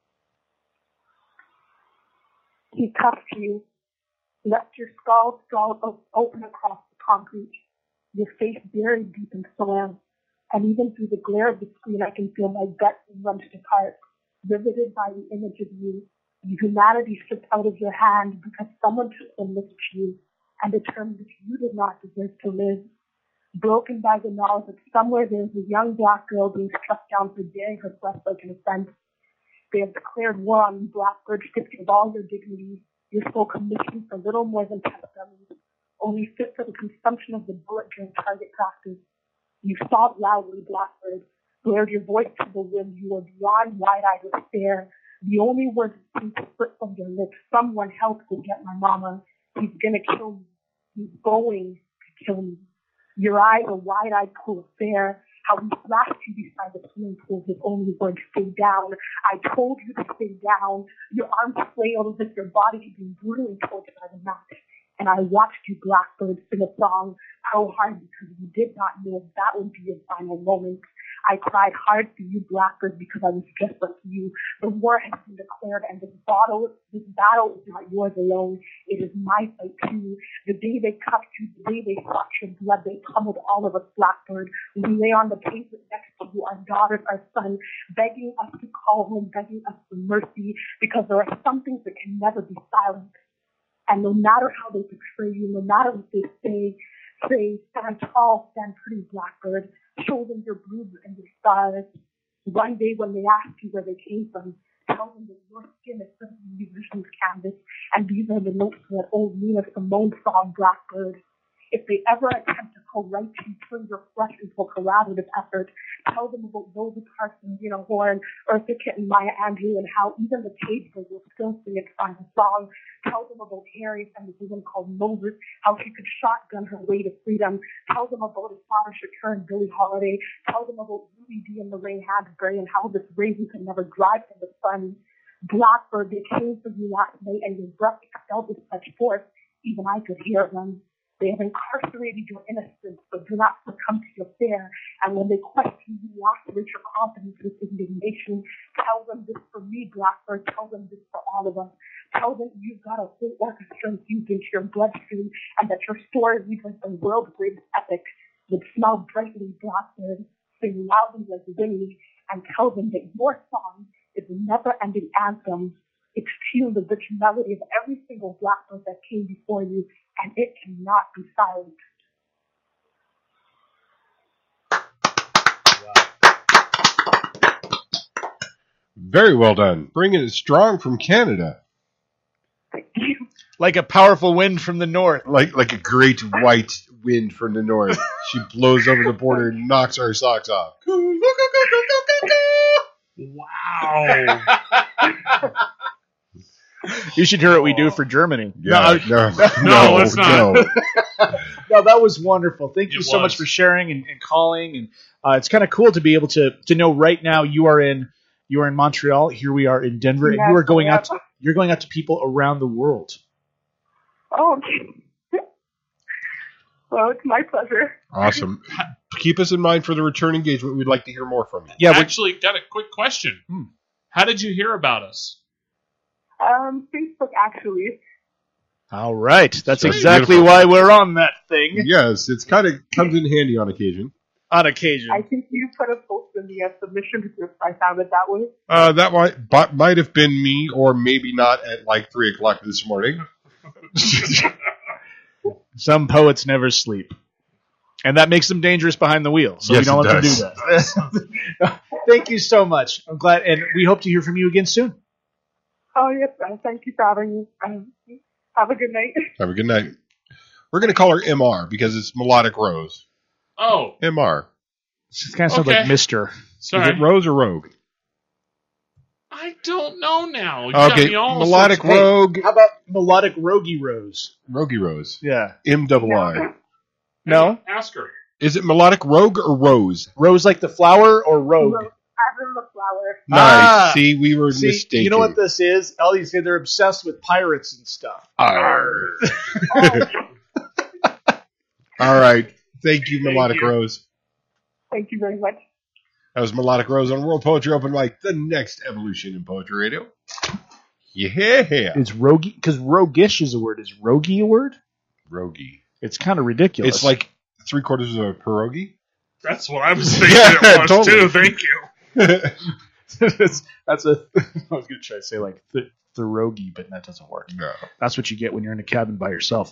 He cuffed you, left your skull skull open across the concrete, your face buried deep in soil, and even through the glare of the screen I can feel my gut wrenched apart, riveted by the image of you. The humanity slipped out of your hand because someone took the lift to you and determined that you did not deserve to live. Broken by the knowledge that somewhere there is a young black girl being struck down for daring her breath like an offense. They have declared war on you, Blackbird, stripped of all your dignity. Your sole commission for little more than test dummies, only fit for the consumption of the bullet during target practice. You sobbed loudly, Blackbird, blared your voice to the wind. You were beyond wide-eyed despair. The only words that seemed to slip from your lips, someone help go get my mama. He's gonna kill me. He's going to kill me. Your eyes a wide-eyed pool of fair. How he flashed you beside the swimming pool, his only word, stay down. I told you to stay down. Your arms flailed as if your body had been brutally tortured by the match. And I watched you, Blackbird, sing a song so hard because you did not know that would be your final moment. I cried hard for you, Blackbird, because I was just like you. The war has been declared, and this battle, this battle is not yours alone. It is my fight too. The day they cuffed you, the day they sucked your blood, they pummeled all of us, Blackbird. We lay on the pavement next to you, our daughters, our sons, begging us to call home, begging us for mercy, because there are some things that can never be silenced. And no matter how they portray you, no matter what they say, say, stand tall, stand pretty, Blackbird. Show them your bruises and your scars. One day when they ask you where they came from, tell them that your skin is just a musician's canvas, and these are the notes of that old Nina Simone song, Blackbird. If they ever attempt to co-write you, turn your flesh into a collaborative effort, tell them about Rosa Parks and Gina Horn, Eartha Kitt and Maya Angelou, and how even the Pagebirds will still sing its final song. Tell them about Harriet and the woman called Moses, how she could shotgun her way to freedom. Tell them about Asada Shakur and Billie Holiday. Tell them about Ruby Dee and Lorraine Hansberry and how this raisin could never drive from the sun. Blackbird, they came for you last night, and your breath expelled with such force, even I could hear them. They have incarcerated your innocence, but do not succumb to your fear. And when they question you, lacerate your confidence with indignation. Tell them this for me, Blackbird. Tell them this for all of us. Tell them you've got a whole orchestra infused into your bloodstream, and that your story reads like the world's greatest epic. That smile brightly, Blackbird. Sing loudly like Winnie, and tell them that your song is a never-ending anthem. It's tuned the rich melody of every single blackbird that came before you, and it cannot be silent. Very well done. Bringing it strong from Canada. Like a powerful wind from the north. Like like a great white wind from the north. She blows over the border and knocks our socks off. Wow. You should hear what we do for Germany. Yeah, no, no, no, let's not. no. No, that was wonderful. Thank you It so was. much for sharing and, and calling. And uh, it's kind of cool to be able to to know right now you are in you are in Montreal. Here we are in Denver, and Yes, you are going I out. To, you're going out to people around the world. Oh, okay. Well, it's my pleasure. Awesome. Keep us in mind for the return engagement. We'd like to hear more from you. Yeah, we- Actually, got a quick question. Hmm. How did you hear about us? Um, Facebook, actually. All right, that's Sweet. exactly Beautiful. why we're on that thing Yes, it's kind of comes in handy on occasion. on occasion. I think you put a post in the uh, submission group. I found it that way. Uh, that might but might have been me, or maybe not at like three o'clock this morning. Some poets never sleep, and that makes them dangerous behind the wheel. So Yes, we don't it let does. them do that. Thank you so much. I'm glad, and we hope to hear from you again soon. Oh, yes, uh, thank you for having me. Um, have a good night. Have a good night. We're going to call her M R because it's Melodic Rose. Oh, M R. It kind of sounds Okay. like Mister. Is sorry. it Rose or Rogue? I don't know now. You got Okay, me all Melodic sorts of- Rogue. How about melodic Rogie Rose? Rogie Rose. Yeah. M double I. No? Ask her. Is it Melodic Rogue or Rose? Rose like the flower or rogue? As in the flower. Nice. Ah. See, we were See, mistaken. you know what this is? Ellie said they're obsessed with pirates and stuff. Arr. Oh, All right. Thank you, Melodic you. Rose. thank you very much. That was Melodic Rose on World Poetry Open Mic, the next evolution in poetry radio. Yeah. Is rogie, because roguish is a word. Is rogie a word? Rogie. It's kind of ridiculous. It's like three quarters of a pierogi. That's what I was thinking Yeah, it was totally. too. Thank you. that's, that's a. I was going to try to say like the pierogi, but that doesn't work. No. That's what you get when you're in a cabin by yourself.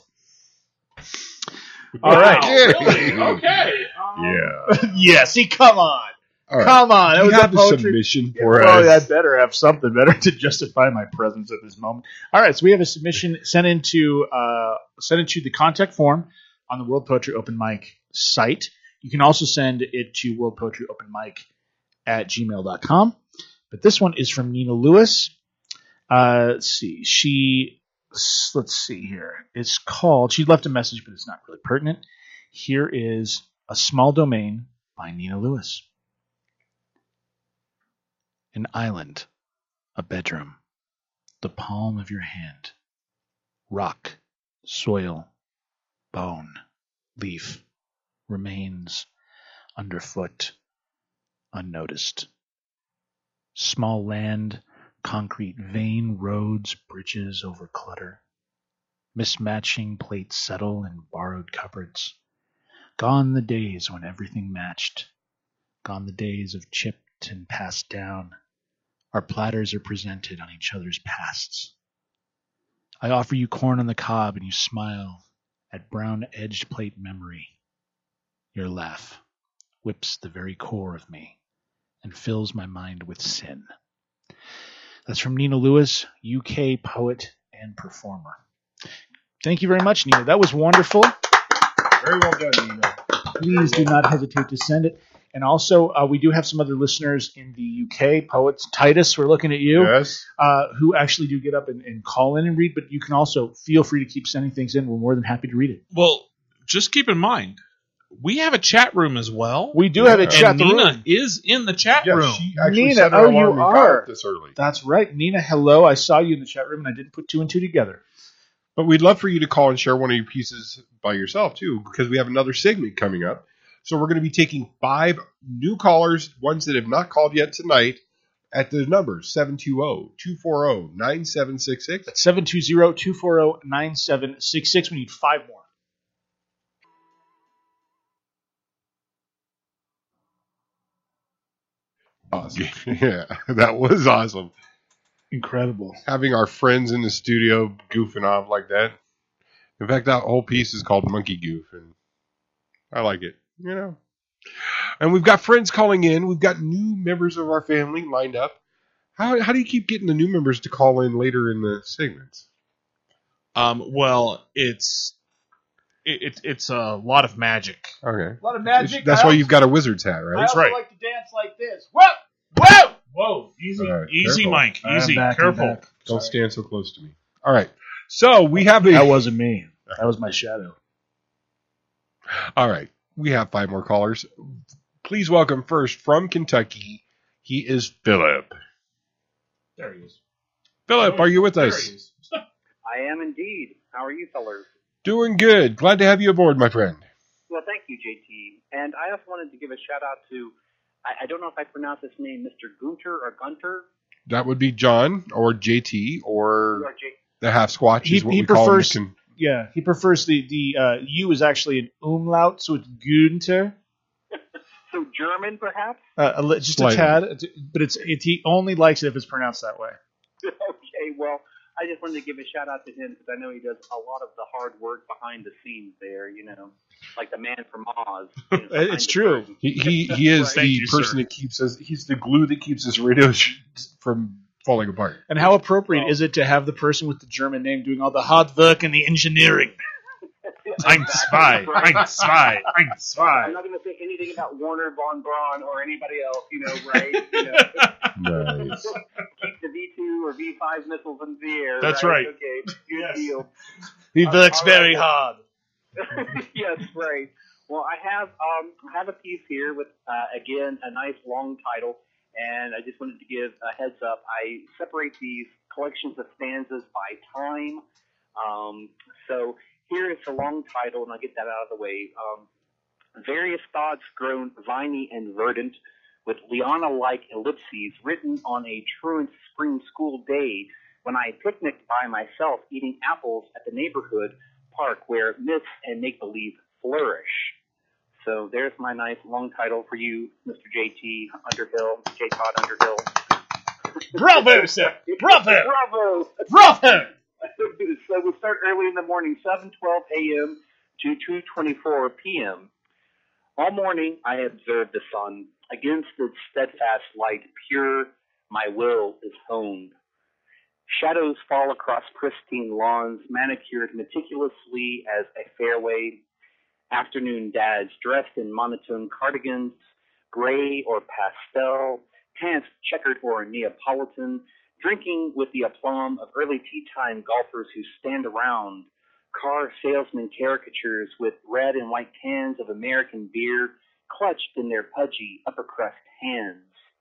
All All right. right. Really? Okay. Um, Yeah. Yeah. See, come on, All right. come on. That You was have a the poetry. submission for Well, I us. better have something better to justify my presence at this moment. All right, so we have a submission sent into uh, sent into the contact form on the World Poetry Open Mic site. You can also send it to World Poetry Open Mic at gmail dot com. But this one is from Nina Lewis. Uh, let's see. She let's see here. It's called. She left a message, but it's not really pertinent. Here is A Small Domain by Nina Lewis. An island, a bedroom, the palm of your hand, rock, soil, bone, leaf, remains, underfoot, unnoticed. Small land, concrete vein, roads, bridges over clutter. Mismatching plates settle in borrowed cupboards. Gone the days when everything matched. Gone the days of chipped and passed down. Our platters are presented on each other's pasts. I offer you corn on the cob and you smile at brown-edged plate memory. Your laugh whips the very core of me and fills my mind with sin. That's from Nina Lewis, U K poet and performer. Thank you very much, Nina. That was wonderful. Very well done, Nina. Please do not hesitate to send it. And also, uh, we do have some other listeners in the U K, poets. Titus, we're looking at you, Yes. uh, who actually do get up and, and call in and read. But you can also feel free to keep sending things in. We're more than happy to read it. Well, just keep in mind, we have a chat room as well. We do have a and chat Nina room. is in the chat Yeah, room. she actually Nina, set her oh, alarm you and got are. up this early. That's right. Nina, hello. I saw you in the chat room, and I didn't put two and two together. But we'd love for you to call and share one of your pieces by yourself, too, because we have another segment coming up. So we're going to be taking five new callers, ones that have not called yet tonight, at the numbers seven two zero, two four zero, nine seven six six. That's seven two zero, two four zero, nine seven six six. We need five more. Awesome. Yeah, that was awesome. Incredible. Having our friends in the studio goofing off like that. In fact, that whole piece is called Monkey Goof, and I like it, you know. And we've got friends calling in. We've got new members of our family lined up. How how do you keep getting the new members to call in later in the segments? Um, well, it's it, it, it's a lot of magic. Okay. A lot of magic. That's why you've got a wizard's hat, right? I also right. like to dance like this. Whoa! Whoa! Whoa! Easy, All right, easy, careful. Mike. I'm Easy. back, I'm Careful. back. Don't Sorry. stand so close to me. All right. So we have a. That wasn't me. That was my shadow. All right. We have five more callers. Please welcome first from Kentucky. He is Philip. There he is. Philip, are you with There us? he is. I am indeed. How are you fellers? Doing good. Glad to have you aboard, my friend. Well, thank you, J T. And I also wanted to give a shout out to, I, I don't know if I pronounce his name, Mister Gunter or Gunter. That would be John or J T or Or J- the half squatch He, is what he we call him. prefers. Can- Yeah, he prefers the the uh, U is actually an umlaut, so it's Günther. so German, perhaps? Uh, a li- just Slightly. a tad, but it's it, he only likes it if it's pronounced that way. Okay, well, I just wanted to give a shout out to him because I know he does a lot of the hard work behind the scenes there, you know, like the man from Oz. You know, behind It's the true. curtain. He he, he is Right. the Thank you, person sir. that keeps us. He's the glue that keeps this radio sh- from falling apart. And how appropriate Well- is it to have the person with the German name doing all the hard work and the engineering? I'm spy. I'm spy. I'm I'm spy. not going to say anything about Warner von Braun or anybody else, you know, right? You know, Nice. keep the V two or V five missiles in the air. That's right. Okay, good Yes. deal. He Uh, works all very right. hard. Yes, right. Well, I have um, I have a piece here with uh, again a nice long title, and I just wanted to give a heads up. I separate these collections of stanzas by time. Um, so here is the long title, and I'll get that out of the way. Um, various thoughts grown viney and verdant, with Liana-like ellipses written on a truant spring school day when I picnicked by myself eating apples at the neighborhood park where myths and make-believe flourish. So there's my nice long title for you, Mister J T Underhill, J. Todd Underhill. Bravo, sir. Bravo. Bravo! Bravo. So we start early in the morning, seven twelve a.m. to two twenty-four p.m. All morning I observe the sun. Against its steadfast light, pure, my will is honed. Shadows fall across pristine lawns, manicured meticulously as a fairway. Afternoon dads dressed in monotone cardigans, gray or pastel, pants checkered or Neapolitan, drinking with the aplomb of early tea time golfers who stand around, car salesman caricatures with red and white cans of American beer clutched in their pudgy upper crust hands.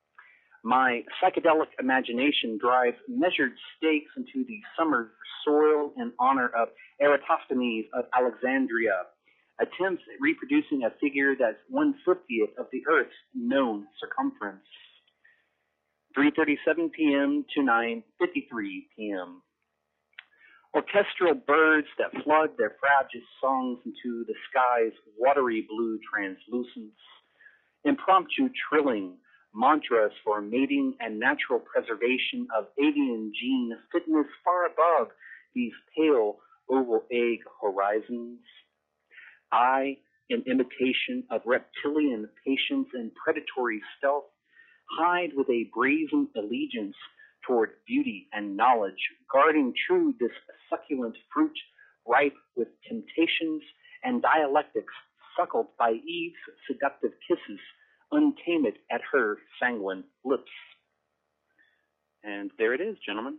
My psychedelic imagination drives measured stakes into the summer soil in honor of Eratosthenes of Alexandria, attempts at reproducing a figure that's one-fiftieth of the Earth's known circumference. three thirty-seven p.m. to nine fifty-three p.m. Orchestral birds that flood their fragile songs into the sky's watery blue translucence. Impromptu trilling, mantras for mating and natural preservation of avian gene fitness far above these pale oval egg horizons. I, in imitation of reptilian patience and predatory stealth, hide with a brazen allegiance toward beauty and knowledge, guarding true this succulent fruit, ripe with temptations and dialectics, suckled by Eve's seductive kisses, untamed at her sanguine lips. And there it is, gentlemen.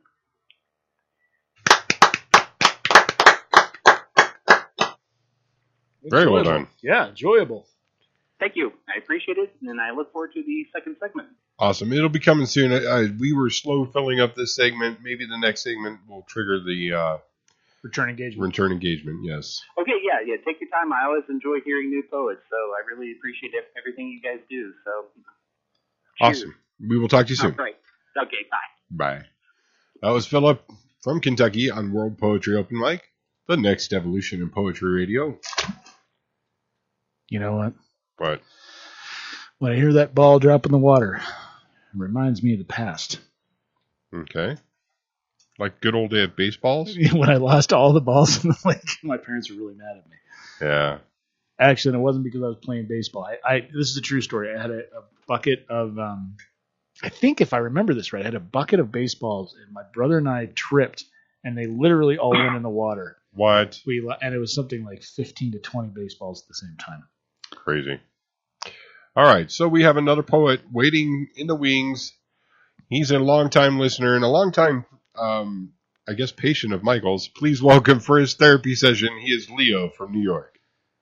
Very well Enjoyable. done. Yeah, enjoyable. Thank you. I appreciate it, and I look forward to the second segment. Awesome. It'll be coming soon. I, I, we were slow filling up this segment. Maybe the next segment will trigger the uh, Return engagement. return engagement. Yes. Okay, yeah, yeah. Take your time. I always enjoy hearing new poets, so I really appreciate ev- everything you guys do. So, Awesome. We will talk to you soon. all right. Okay, bye. Bye. That was Philip from Kentucky on World Poetry Open Mic, the next evolution in poetry radio. You know what? But When I hear that ball drop in the water, it reminds me of the past. okay, like good old day at baseballs. When I lost all the balls in the lake, my parents were really mad at me. Yeah. Actually, and it wasn't because I was playing baseball. I, I this is a true story. I had a, a bucket of, um, I think if I remember this right, I had a bucket of baseballs, and my brother and I tripped, and they literally all went in the water. What? We and it was something like fifteen to twenty baseballs at the same time. Crazy. All right, so we have another poet waiting in the wings. He's a longtime listener and a longtime, um, I guess, patient of Michael's. Please welcome for his therapy session. He is Leo from New York.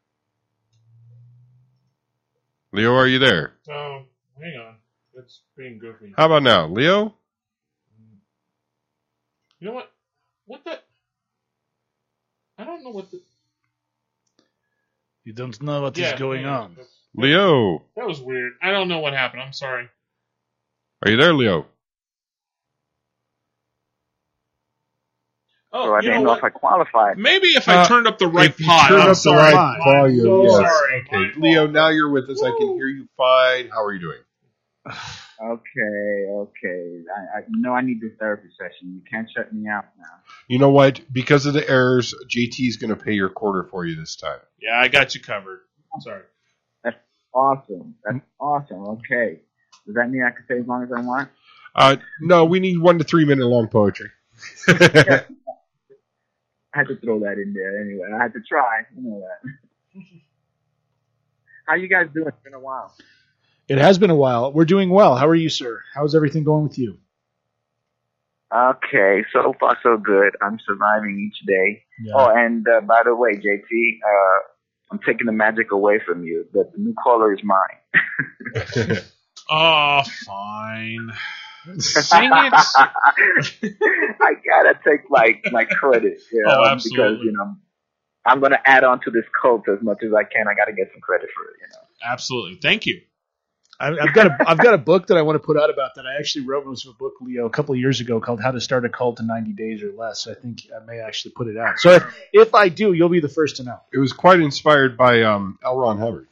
Leo, are you there? Oh, hang on. It's being goofy. How about now, Leo? You know what? What the? I don't know what the. You don't know what is Yeah, going yeah, on. that's- Leo, That was weird. I don't know what happened. I'm sorry. are you there, Leo? Oh, So I you didn't know know what? if I qualified. Maybe if I Uh, turned up the right if you pot. turn I'm up the sorry. right My- volume, I'm yes. sorry. Okay, My Leo, fault. now you're with us. I can hear you fine. How are you doing? Okay, okay. I, I, you know I need this therapy session. You can't shut me out now. You know what? Because of the errors, J T is going to pay your quarter for you this time. Yeah, I got you covered. Sorry. That's awesome. That's awesome. Okay. Does that mean I can stay as long as I want? Uh, no, we need one to three minute long poetry. I had to throw that in there anyway. I had to try. You know that. How you guys doing? It's been a while. It has been a while. We're doing well. How are you, sir? How's everything going with you? Okay, so far so good. I'm surviving each day. Yeah. Oh, and uh, by the way, J T, uh, I'm taking the magic away from you. The, the new caller is mine. Oh, fine. Sing it. I gotta take my my credit, you know, Oh, because absolutely. you know I'm gonna add on to this cult as much as I can. I gotta get some credit for it, you know. Absolutely. Thank you. I- I've got a I've got a book that I want to put out about that. I actually wrote most of a book, Leo, a couple of years ago called "How to Start a Cult in ninety days or Less." So I think I may actually put it out. So if, if I do, you'll be the first to know. It was quite inspired by um, L. Ron Hubbard.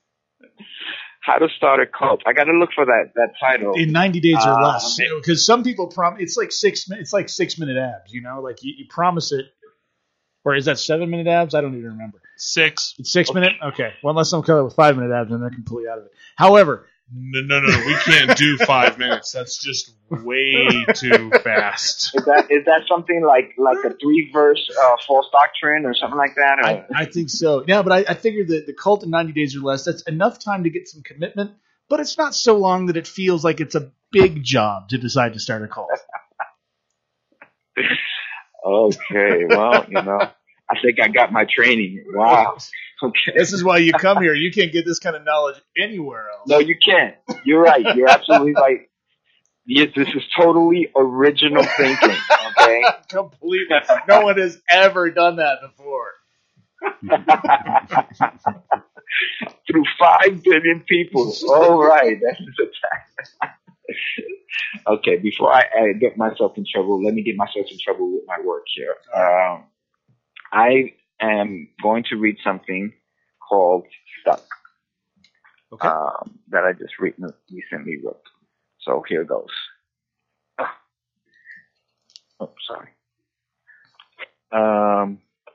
How to start a cult. I gotta look for that that title. In ninety days or Uh, less, because some people prom it's like six mi- it's like six minute abs. You know, like you, you promise it, or is that seven minute abs? I don't even remember. Six. It's six minute. Okay, well unless I'm covered with five minute abs, and they're completely out of it. However. No, no, no, no. We can't do five minutes. That's just way too fast. Is that is that something like like a three verse uh, false doctrine or something like that? Or? I, I think so. Yeah, but I, I figured that the cult in ninety days or less, that's enough time to get some commitment, but it's not so long that it feels like it's a big job to decide to start a cult. Okay, well, you know, I think I got my training. Wow. Okay. This is why you come here. You can't get this kind of knowledge anywhere else. No, you can't. You're right. You're absolutely right. Yes, this is totally original thinking. Okay. Completely. No one has ever done that before. Through five billion people. All right. That's the fact. Okay, before I, I get myself in trouble, let me get myself in trouble with my work here. Um, I am going to read something called Stuck. Okay. Um, that I just re- recently wrote. So here goes. Ah. Oh, sorry. Um,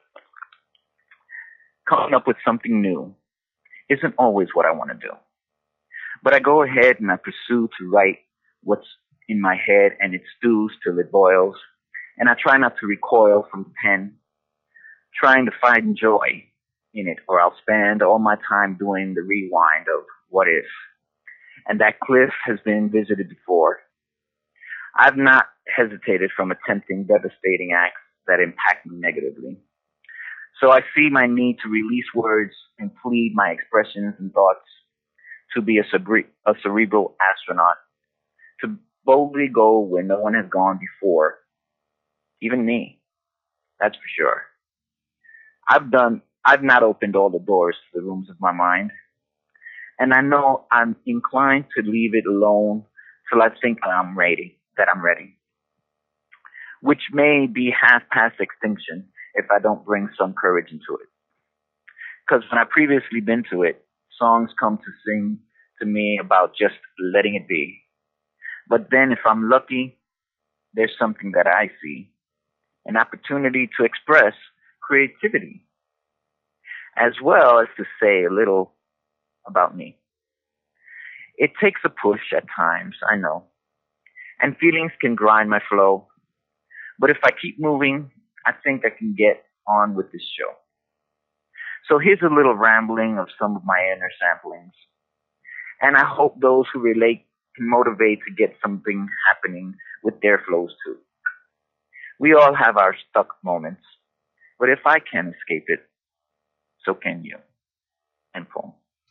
coming up with something new isn't always what I want to do. But I go ahead and I pursue to write what's in my head, and it stews till it boils. And I try not to recoil from the pen, trying to find joy in it, or I'll spend all my time doing the rewind of what if. And that cliff has been visited before. I've not hesitated from attempting devastating acts that impact me negatively. So I see my need to release words and plead my expressions and thoughts to be a, cere- a cerebral astronaut, to boldly go where no one has gone before, even me. That's for sure. I've done, I've not opened all the doors to the rooms of my mind, and I know I'm inclined to leave it alone till I think I'm ready, that I'm ready, which may be half past extinction if I don't bring some courage into it. Because when I've previously been to it, songs come to sing to me about just letting it be. But then if I'm lucky, there's something that I see, an opportunity to express creativity, as well as to say a little about me. It takes a push at times, I know, and feelings can grind my flow. But if I keep moving, I think I can get on with this show. So here's a little rambling of some of my inner samplings. And I hope those who relate can motivate to get something happening with their flows too. We all have our stuck moments, but if I can escape it, so can you. And poem.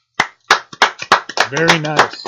Very nice.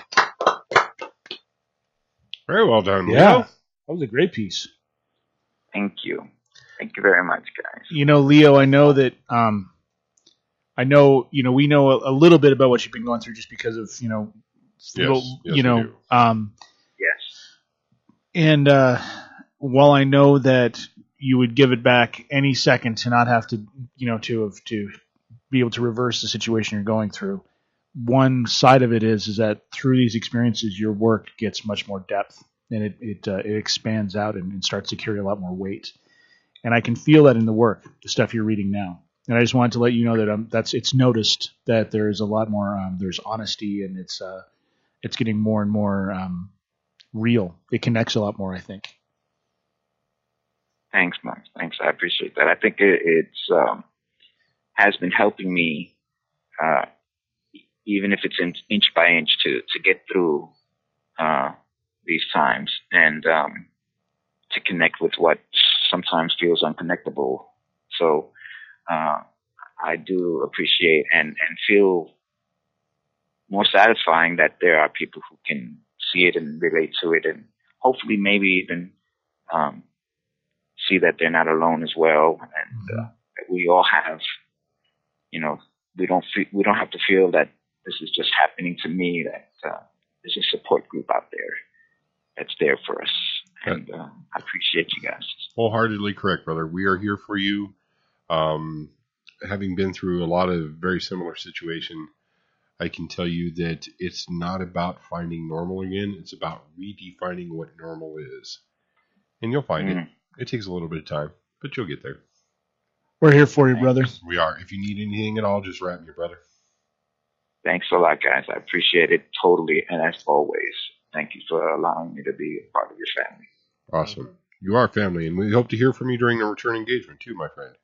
Very well done. Yeah, Leo. that was a great piece. Thank you. Thank you very much, guys. You know, Leo, I know that, um, I know, you know, we know a, a little bit about what you've been going through just because of, you know, Yes, little, yes, you know, we do. um, Yes. and, uh, while I know that you would give it back any second to not have to, you know, to have, to be able to reverse the situation you're going through, one side of it is, is that through these experiences, your work gets much more depth and it, it, uh, it expands out and, and starts to carry a lot more weight. And I can feel that in the work, the stuff you're reading now. And I just wanted to let you know that um, that's it's noticed that there's a lot more um, there's honesty and it's uh, it's getting more and more um, real. It connects a lot more, I think. Thanks, man. Thanks. I appreciate that. I think it, it's um, has been helping me, uh, even if it's in, inch by inch, to to get through uh, these times and um, to connect with what sometimes feels unconnectable. So. Uh, I do appreciate and, and feel more satisfying that there are people who can see it and relate to it and hopefully maybe even um, see that they're not alone as well and uh, that we all have, you know, we don't fe- we don't have to feel that this is just happening to me, that uh, there's a support group out there that's there for us. And uh, I appreciate you guys. Wholeheartedly correct, brother. We are here for you. Um, having been through a lot of very similar situation, I can tell you that it's not about finding normal again. It's about redefining what normal is. And you'll find Mm. it. It takes a little bit of time, but you'll get there. We're here for you, brother. We are. If you need anything at all, just rap me, brother. Thanks a lot, guys. I appreciate it totally. And as always, thank you for allowing me to be a part of your family. Awesome. You are family, and we hope to hear from you during the return engagement too, my friend.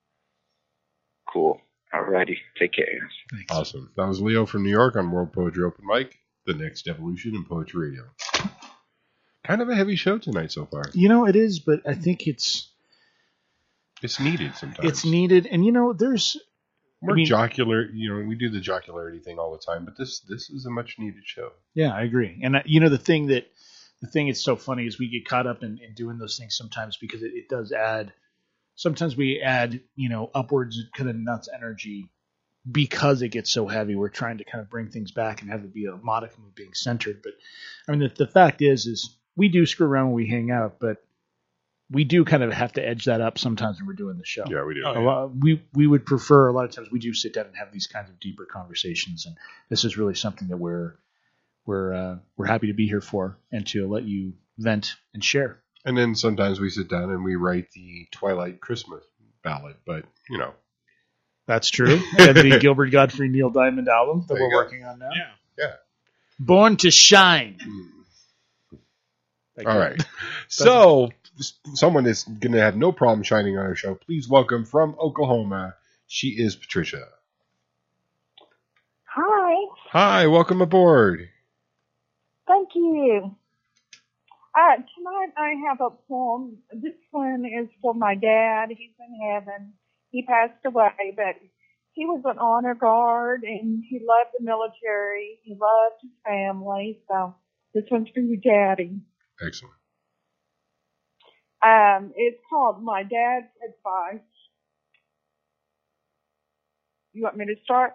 Cool. Alrighty. Take care, guys. Awesome. That was Leo from New York on World Poetry Open Mic, the next evolution in poetry radio. Kind of a heavy show tonight so far. You know, it is, but I think it's It's needed sometimes. it's needed. And, you know, there's... We're I mean, jocular, you know, we do the jocularity thing all the time, but this this is a much needed show. Yeah, I agree. And, uh, you know, the thing that... The thing that's so funny is we get caught up in, in doing those things sometimes because it, it does add... Sometimes we add, you know, upwards kind of nuts energy because it gets so heavy. We're trying to kind of bring things back and have it be a modicum of being centered. But I mean, the, the fact is, is we do screw around when we hang out, but we do kind of have to edge that up sometimes when we're doing the show. Yeah, we do. A lot, we we would prefer a lot of times we do sit down and have these kinds of deeper conversations, and this is really something that we're we're uh, we're happy to be here for and to let you vent and share. And then sometimes we sit down and we write the Twilight Christmas ballad, but, you know. That's true. And the Gilbert Godfrey Neil Diamond album that There you we're go. working on now. Yeah. Yeah. Born to Shine. All right. So, someone is going to have no problem shining on our show. Please welcome from Oklahoma. She is Patricia. Hi. Hi, welcome aboard. Thank you. Uh, tonight I have a poem. This one is for my dad. He's in heaven. he passed away, but he was an honor guard, and he loved the military. He loved his family. So this one's for you, Daddy. Excellent. Um, it's called My Dad's Advice. You want me to start?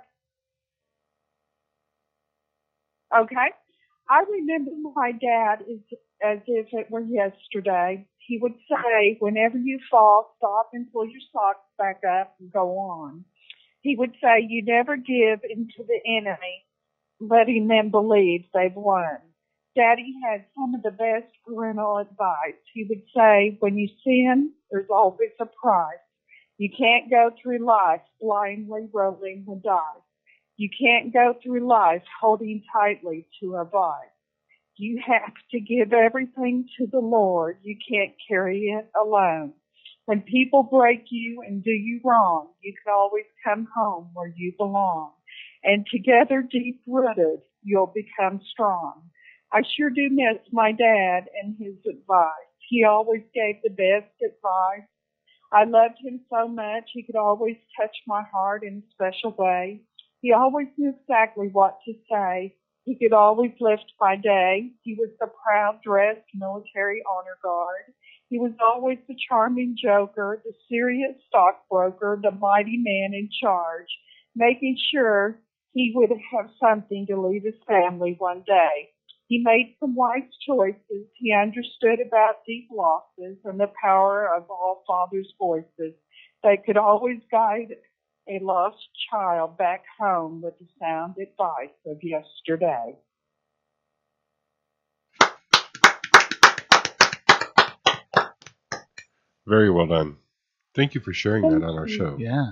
Okay. I remember my dad as, as if it were yesterday. He would say, whenever you fall, stop and pull your socks back up and go on. He would say, you never give into the enemy, letting them believe they've won. Daddy had some of the best parental advice. He would say, when you sin, there's always a price. You can't go through life blindly rolling the dice. You can't go through life holding tightly to a vice. You have to give everything to the Lord. You can't carry it alone. When people break you and do you wrong, you can always come home where you belong. And together, deep-rooted, you'll become strong. I sure do miss my dad and his advice. He always gave the best advice. I loved him so much, he could always touch my heart in a special way. He always knew exactly what to say. He could always lift my day. He was the proud-dressed military honor guard. He was always the charming joker, the serious stockbroker, the mighty man in charge, making sure he would have something to leave his family one day. He made some wise choices. He understood about deep losses and the power of all fathers' voices. They could always guide a lost child back home with the sound advice of yesterday. Very well done. Thank you for sharing Thank that on our you. show. Yeah.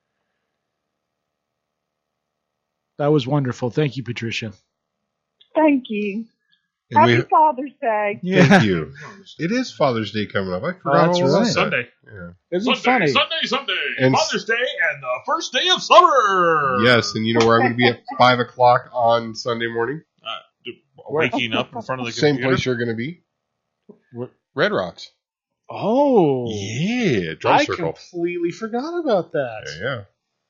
That was wonderful. Thank you, Patricia. Thank you. And Happy we- Father's Day. Thank you. It is Father's Day coming up. I forgot that's all about right. that. Sunday. Yeah. Isn't it Sunday, funny? Sunday, Sunday. And- Father's Day and the first day of summer. Yes, and you know where I'm going to be at five o'clock on Sunday morning? Uh, d- waking up in front of the Same computer. place you're going to be. Red Rocks. Oh. Yeah, drum I circle. completely forgot about that. Yeah, yeah.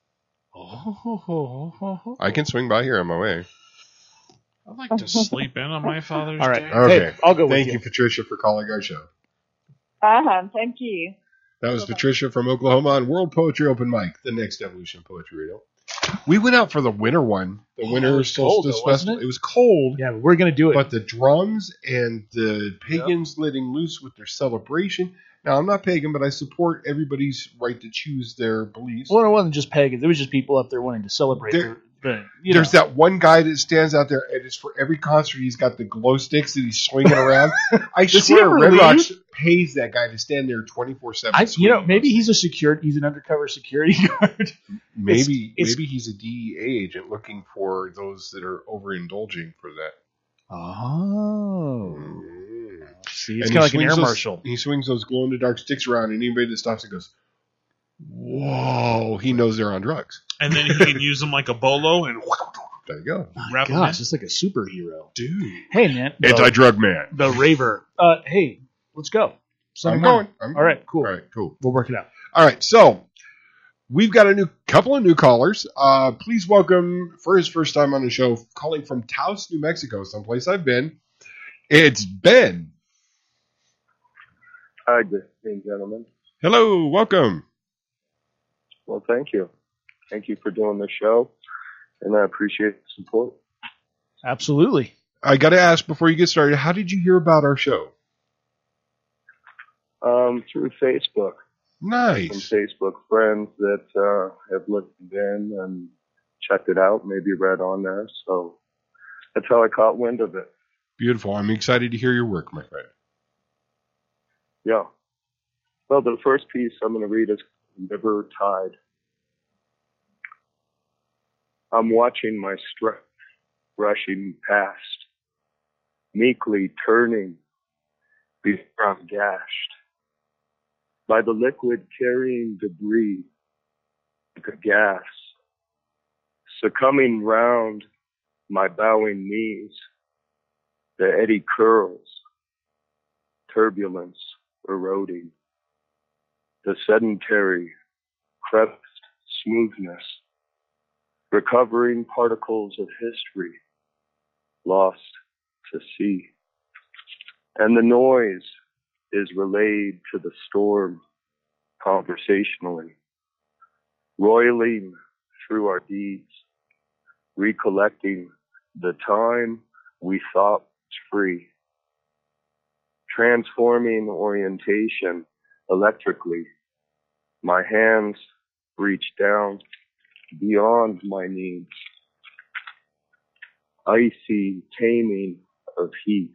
Oh. I can swing by here on my way. I'd like to sleep in on my Father's All right. Day. Okay. Hey, I'll go with Thank you. you, Patricia, for calling our show. Uh-huh. Thank you. That was Patricia from Oklahoma on World Poetry Open Mic, the next evolution of Poetry Radio. We went out for the winter one, the Oh, winter it was cold, solstice though, wasn't festival. it? It was cold, Yeah, but we're going to do it. but the drums and the pagans letting loose with their celebration. Now, I'm not pagan, but I support everybody's right to choose their beliefs. well, it wasn't just pagan. There was just people up there wanting to celebrate. There- Their, but, you There's know. that one guy that stands out there, and it's for every concert. He's got the glow sticks that he's swinging around. I Does he swear, ever Red leave? Rocks pays that guy to stand there twenty-four seven. I, you know, maybe he's a secure, he's an undercover security guard. maybe it's- maybe he's a D E A agent looking for those that are overindulging for that. Oh. Mm. See, it's And kind he of like an swings air those- marshal. He swings those glow in the dark sticks around, and anybody that stops and goes, "Whoa!" He knows they're on drugs. And then he can use them like a bolo and There you go, wrap them in. Gosh, it's like a superhero. dude. Hey, man. The, Anti-drug man. the raver. Uh, hey, let's go. Sunday I'm morning. going. I'm All right, cool. All right, cool. We'll work it out. All right, so we've got a new couple of new callers. Uh, please welcome for his first time on the show, calling from Taos, New Mexico, someplace I've been. It's Ben. Hi, good evening, gentlemen. Hello, welcome. Well, thank you. Thank you for doing the show, and I appreciate the support. Absolutely. I got to ask before you get started, how did you hear about our show? Um, through Facebook. Some Nice. Facebook friends that uh, have listened in and checked it out, maybe read on there. So that's how I caught wind of it. Beautiful. I'm excited to hear your work, my friend. Yeah. Well, the first piece I'm going to read is River Tide. I'm watching my strength rushing past, meekly turning before I'm gashed by the liquid carrying debris like a gas, succumbing round my bowing knees, the eddy curls, turbulence eroding, the sedentary crept smoothness, recovering particles of history, lost to sea. And the noise is relayed to the storm conversationally, roiling through our deeds, recollecting the time we thought was free, transforming orientation electrically. My hands reach down beyond my knees, icy taming of heat,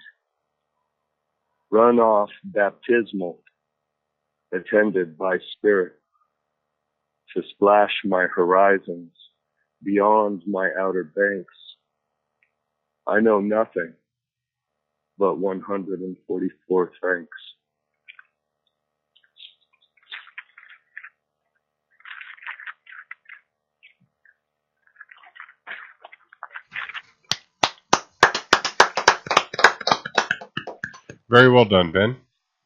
runoff baptismal, attended by spirit, to splash my horizons beyond my outer banks. I know nothing but one hundred forty-four thanks. Very well done, Ben.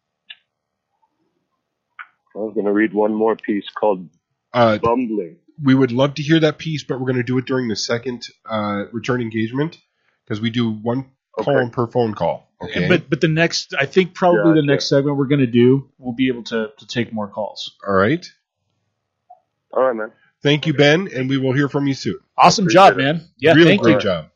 I was going to read one more piece called Uh, Bumbling. we would love to hear that piece, but we're going to do it during the second uh, return engagement because we do one poem per phone call. Okay. But but the next, I think probably Gotcha. the next segment we're going to do, we'll be able to, to take more calls. All right. All right, man. Thank you, Ben, and we will hear from you soon. Awesome Appreciate job, it. man. Yeah, really thank great you. job.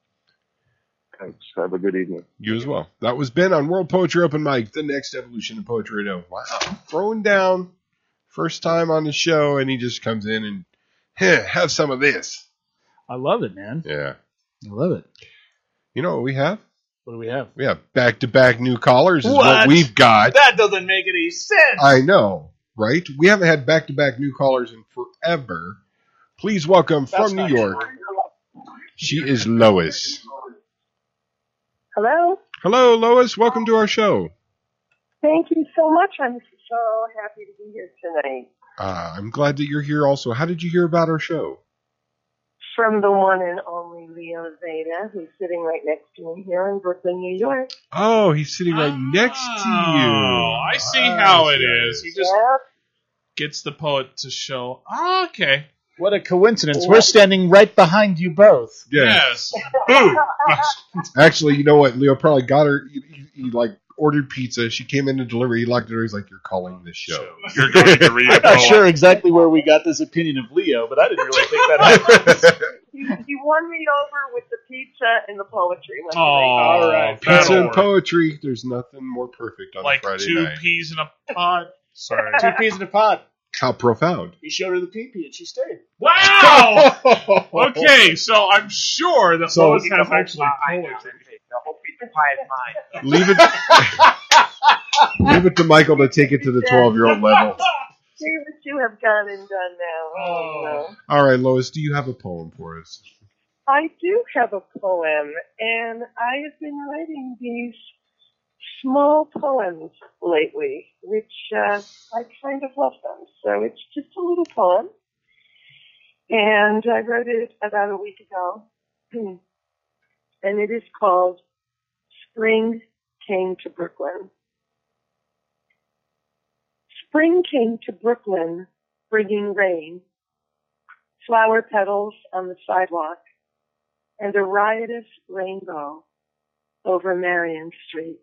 Thanks. Have a good evening. You as well. That was Ben on World Poetry Open Mic, the next evolution of Poetry Radio. Wow. Throwing down. First time on the show, and he just comes in and, hey, have some of this. I love it, man. Yeah. I love it. You know what we have? What do we have? We have back-to-back new callers is what, What? we've got. That doesn't make any sense. I know, right? We haven't had back-to-back new callers in forever. Please welcome That's from New not York. She is Lois. Hello. Hello, Lois. Welcome to our show. Thank you so much. I'm so happy to be here tonight. Uh, I'm glad that you're here also. How did you hear about our show? From the one and only Leo Zeta, who's sitting right next to me here in Brooklyn, New York. Oh, he's sitting right next to you. Oh, I see how it is. He just Yep. gets the poet to show. Oh, okay. What a coincidence. We're standing right behind you both. Yes. Boom. Actually, you know what? Leo probably got her. He, he, he, like ordered pizza. She came in to deliver. He locked her. He's like, "You're calling this show. You're going to read I'm not sure exactly where we got this opinion of Leo, but I didn't really think that happened. You, you won me over with the pizza and the poetry. Oh, all right. Pizza and poetry. There's nothing more perfect on Like a Friday two night. peas in a pod. Sorry. Two peas in a pod. How profound. He showed her the pee-pee and she stayed. Wow! Okay, so I'm sure that So- Lois has actually poetry. Leave it. Leave it to Michael to take it to the twelve-year-old level. See what you have done and done now. Oh, no. All right, Lois. Do you have a poem for us? I do have a poem, and I have been writing these small poems lately, which uh, I kind of love them. So it's just a little poem, and I wrote it about a week ago, and it is called Spring Came to Brooklyn. Spring came to Brooklyn, bringing rain, flower petals on the sidewalk, and a riotous rainbow over Marion Street.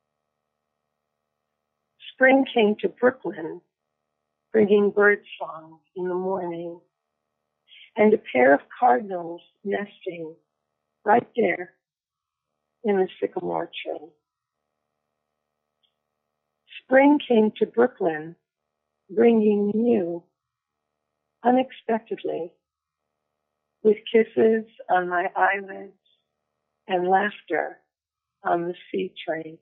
Spring came to Brooklyn, bringing birdsong in the morning, and a pair of cardinals nesting right there in the sycamore tree. Spring came to Brooklyn, bringing you unexpectedly, with kisses on my eyelids and laughter on the C train.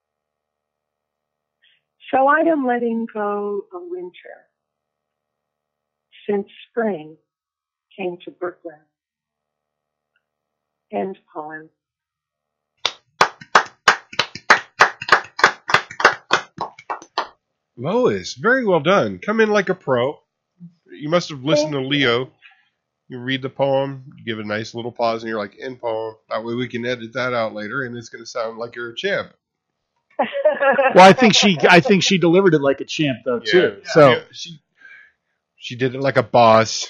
So I am letting go of winter, since spring came to Brooklyn. End poem. Lois, very well done. Come in like a pro. You must have listened to Leo. You read the poem, you give it a nice little pause, and you're like, end poem. That way we can edit that out later, and it's going to sound like you're a champ. Well, I think she I think she delivered it like a champ though too. Yeah. So Yeah, she She did it like a boss.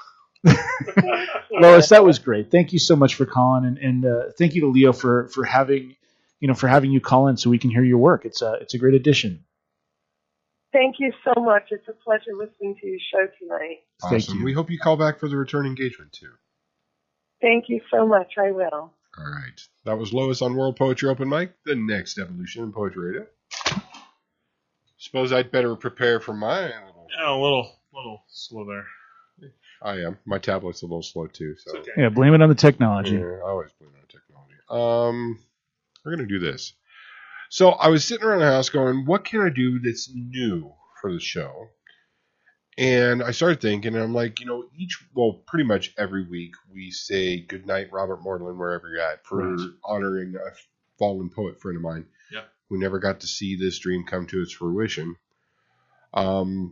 Lois, that was great. Thank you so much for calling, and, and uh, thank you to Leo for, for having you know for having you call in so we can hear your work. It's a it's a great addition. Thank you so much. It's a pleasure listening to your show tonight. Awesome. Thank you. We hope you call back for the return engagement too. Thank you so much. I will. All right. That was Lois on World Poetry Open Mic, the next evolution in Poetry Radio. Suppose I'd better prepare for my little... Yeah, a little, little slow there. I am. My tablet's a little slow too. So okay. Yeah, blame it on the technology. Yeah, I always blame it on technology. Um, we're going to do this. So I was sitting around the house going, what can I do that's new for the show? And I started thinking, and I'm like, you know, each, well, pretty much every week we say goodnight, Robert Mortland, wherever you're at, for Right. honoring a fallen poet friend of mine Yep. who never got to see this dream come to its fruition. Um,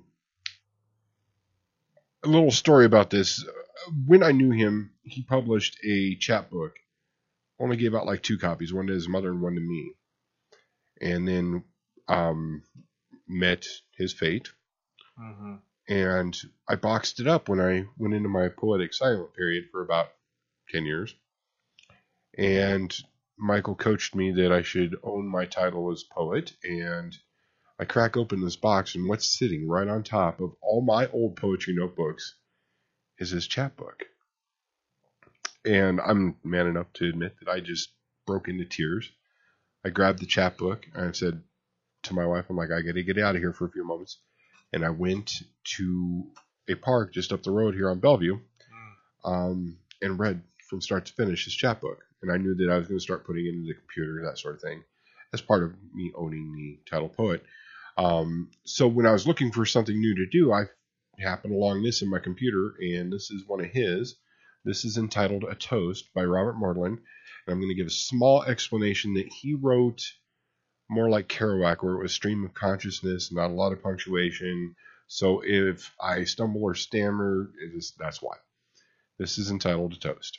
a little story about this. When I knew him, he published a chapbook. Only gave out like two copies, one to his mother and one to me. And then um, met his fate. Mm-hmm. And I boxed it up when I went into my poetic silent period for about ten years. And Michael coached me that I should own my title as poet. And I crack open this box, and what's sitting right on top of all my old poetry notebooks is his chapbook. And I'm man enough to admit that I just broke into tears. I grabbed the chapbook, and I said to my wife, I'm like, I got to get out of here for a few moments. And I went to a park just up the road here on Bellevue um, and read from start to finish his chapbook. And I knew that I was going to start putting it into the computer, that sort of thing, as part of me owning the title poet. Um, so when I was looking for something new to do, I happened along this in my computer, and this is one of his. This is entitled A Toast by Robert Mortland. And I'm going to give a small explanation that he wrote more like Kerouac, where it was stream of consciousness, not a lot of punctuation. So if I stumble or stammer, it is, that's why. This is entitled A Toast.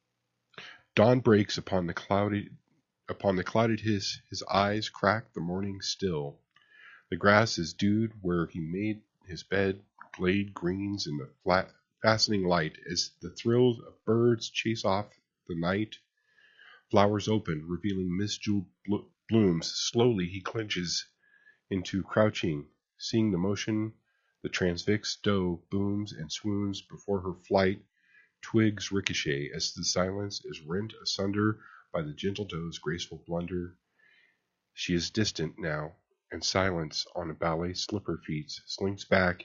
Dawn breaks upon the cloudy, upon the clouded his, his eyes crack the morning still. The grass is dewed where he made his bed, glade greens in the flat, fastening light as the thrills of birds chase off the night. Flowers open, revealing mist-jeweled blo- blooms. Slowly he clenches into crouching, seeing the motion. The transfixed doe booms and swoons before her flight. Twigs ricochet as the silence is rent asunder by the gentle doe's graceful blunder. She is distant now, and silence on a ballet slipper feet slinks back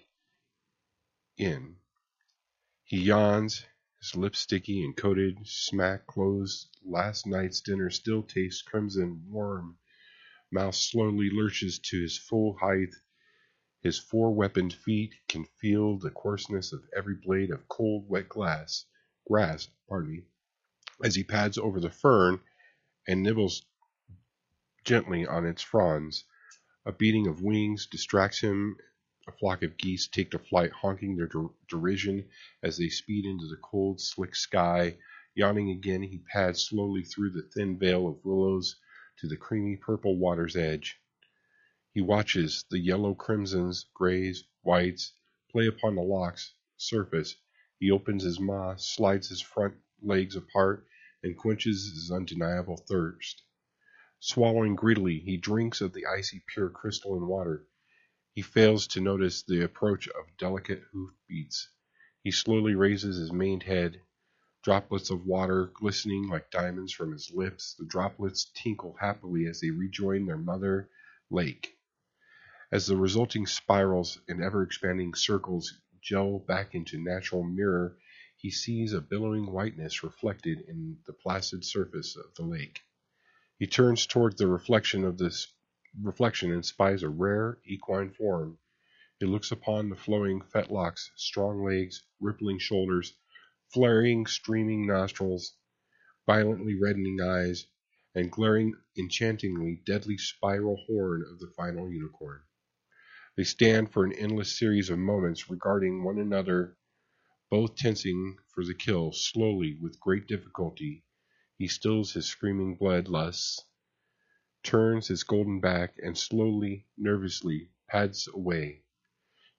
in. He yawns, his lips sticky and coated, smack closed. Last night's dinner still tastes crimson warm. Mouth slowly lurches to his full height. His four-weaponed feet can feel the coarseness of every blade of cold, wet glass, grass, pardon me, as he pads over the fern and nibbles gently on its fronds. A beating of wings distracts him. A flock of geese take to flight, honking their der- derision as they speed into the cold, slick sky. Yawning again, he pads slowly through the thin veil of willows to the creamy purple water's edge. He watches the yellow crimsons, grays, whites play upon the loch's surface. He opens his maw, slides his front legs apart, and quenches his undeniable thirst. Swallowing greedily, he drinks of the icy, pure crystalline water. He fails to notice the approach of delicate hoofbeats. He slowly raises his maned head. Droplets of water glistening like diamonds from his lips. The droplets tinkle happily as they rejoin their mother lake. As the resulting spirals and ever-expanding circles gel back into natural mirror, he sees a billowing whiteness reflected in the placid surface of the lake. He turns toward the reflection of this reflection and spies a rare equine form. He looks upon the flowing fetlocks, strong legs, rippling shoulders, flaring, streaming nostrils, violently reddening eyes, and glaring enchantingly deadly spiral horn of the final unicorn. They stand for an endless series of moments regarding one another, both tensing for the kill. Slowly, with great difficulty, he stills his screaming blood lusts, turns his golden back, and slowly, nervously, pads away.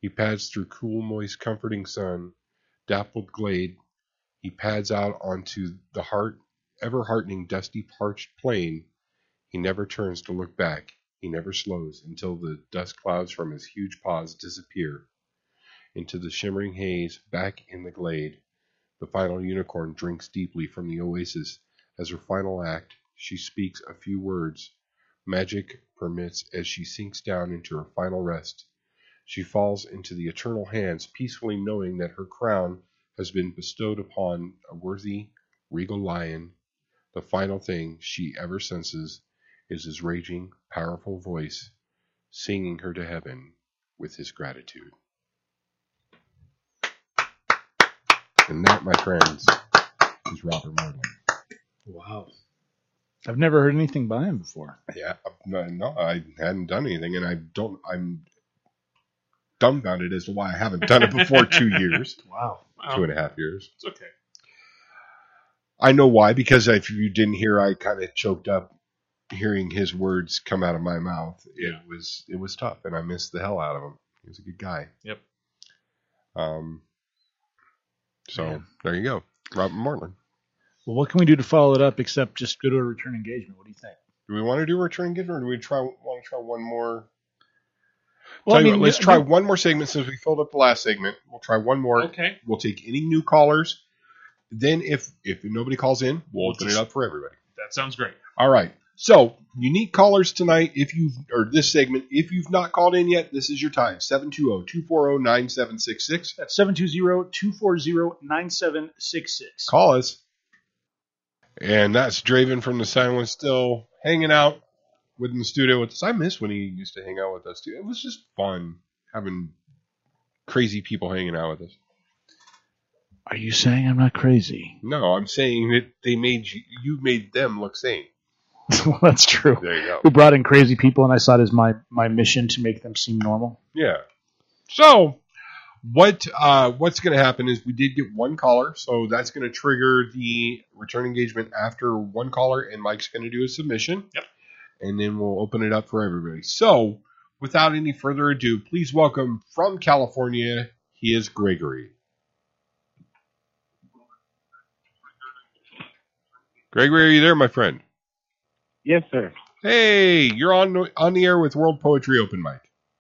He pads through cool, moist, comforting sun, dappled glade. He pads out onto the heart, ever-heartening, dusty, parched plain. He never turns to look back. He never slows until the dust clouds from his huge paws disappear into the shimmering haze back in the glade. The final unicorn drinks deeply from the oasis. As her final act, she speaks a few words. Magic permits as she sinks down into her final rest. She falls into the eternal hands, peacefully knowing that her crown has been bestowed upon a worthy, regal lion. The final thing she ever senses is his raging, powerful voice, singing her to heaven with his gratitude. And that, my friends, is Robert Merlin. Wow. I've never heard anything by him before. Yeah, no, no, I hadn't done anything, and I don't. I'm dumbfounded as to why I haven't done it before two years. Wow. Two and a half years. It's okay. I know why, because if you didn't hear, I kind of choked up hearing his words come out of my mouth. It Yeah. was it was tough, and I missed the hell out of him. He was a good guy. Yep. Um. So Yeah. there you go, Robert Merlin. Well, what can we do to follow it up except just go to a return engagement? What do you think? Do we want to do return engagement, or do we try want to try one more? Well, Tell I you mean, what, let's we- try we- one more segment since we filled up the last segment. We'll try one more. Okay. We'll take any new callers. Then, if if nobody calls in, we'll, We'll open just- it up for everybody. That sounds great. All right. So, unique callers tonight. If you've or this segment, if you've not called in yet, this is your time. seven two zero, two four zero, nine seven six six. That's seven two zero, two four zero, nine seven six six. Call us. And that's Draven from the Silence, still hanging out within the studio with us. I miss when he used to hang out with us too. It was just fun having crazy people hanging out with us. Are you saying I'm not crazy? No, I'm saying that they made you, you made them look sane. Well, that's true. There you go. We brought in crazy people, and I saw it as my, my mission to make them seem normal. Yeah. So, what uh, what's going to happen is we did get one caller, so that's going to trigger the return engagement after one caller, and Mike's going to do a submission. Yep. And then we'll open it up for everybody. So, without any further ado, please welcome from California, he is Gregory. Gregory, are you there, my friend? Yes, sir. Hey, you're on on the air with World Poetry Open Mic.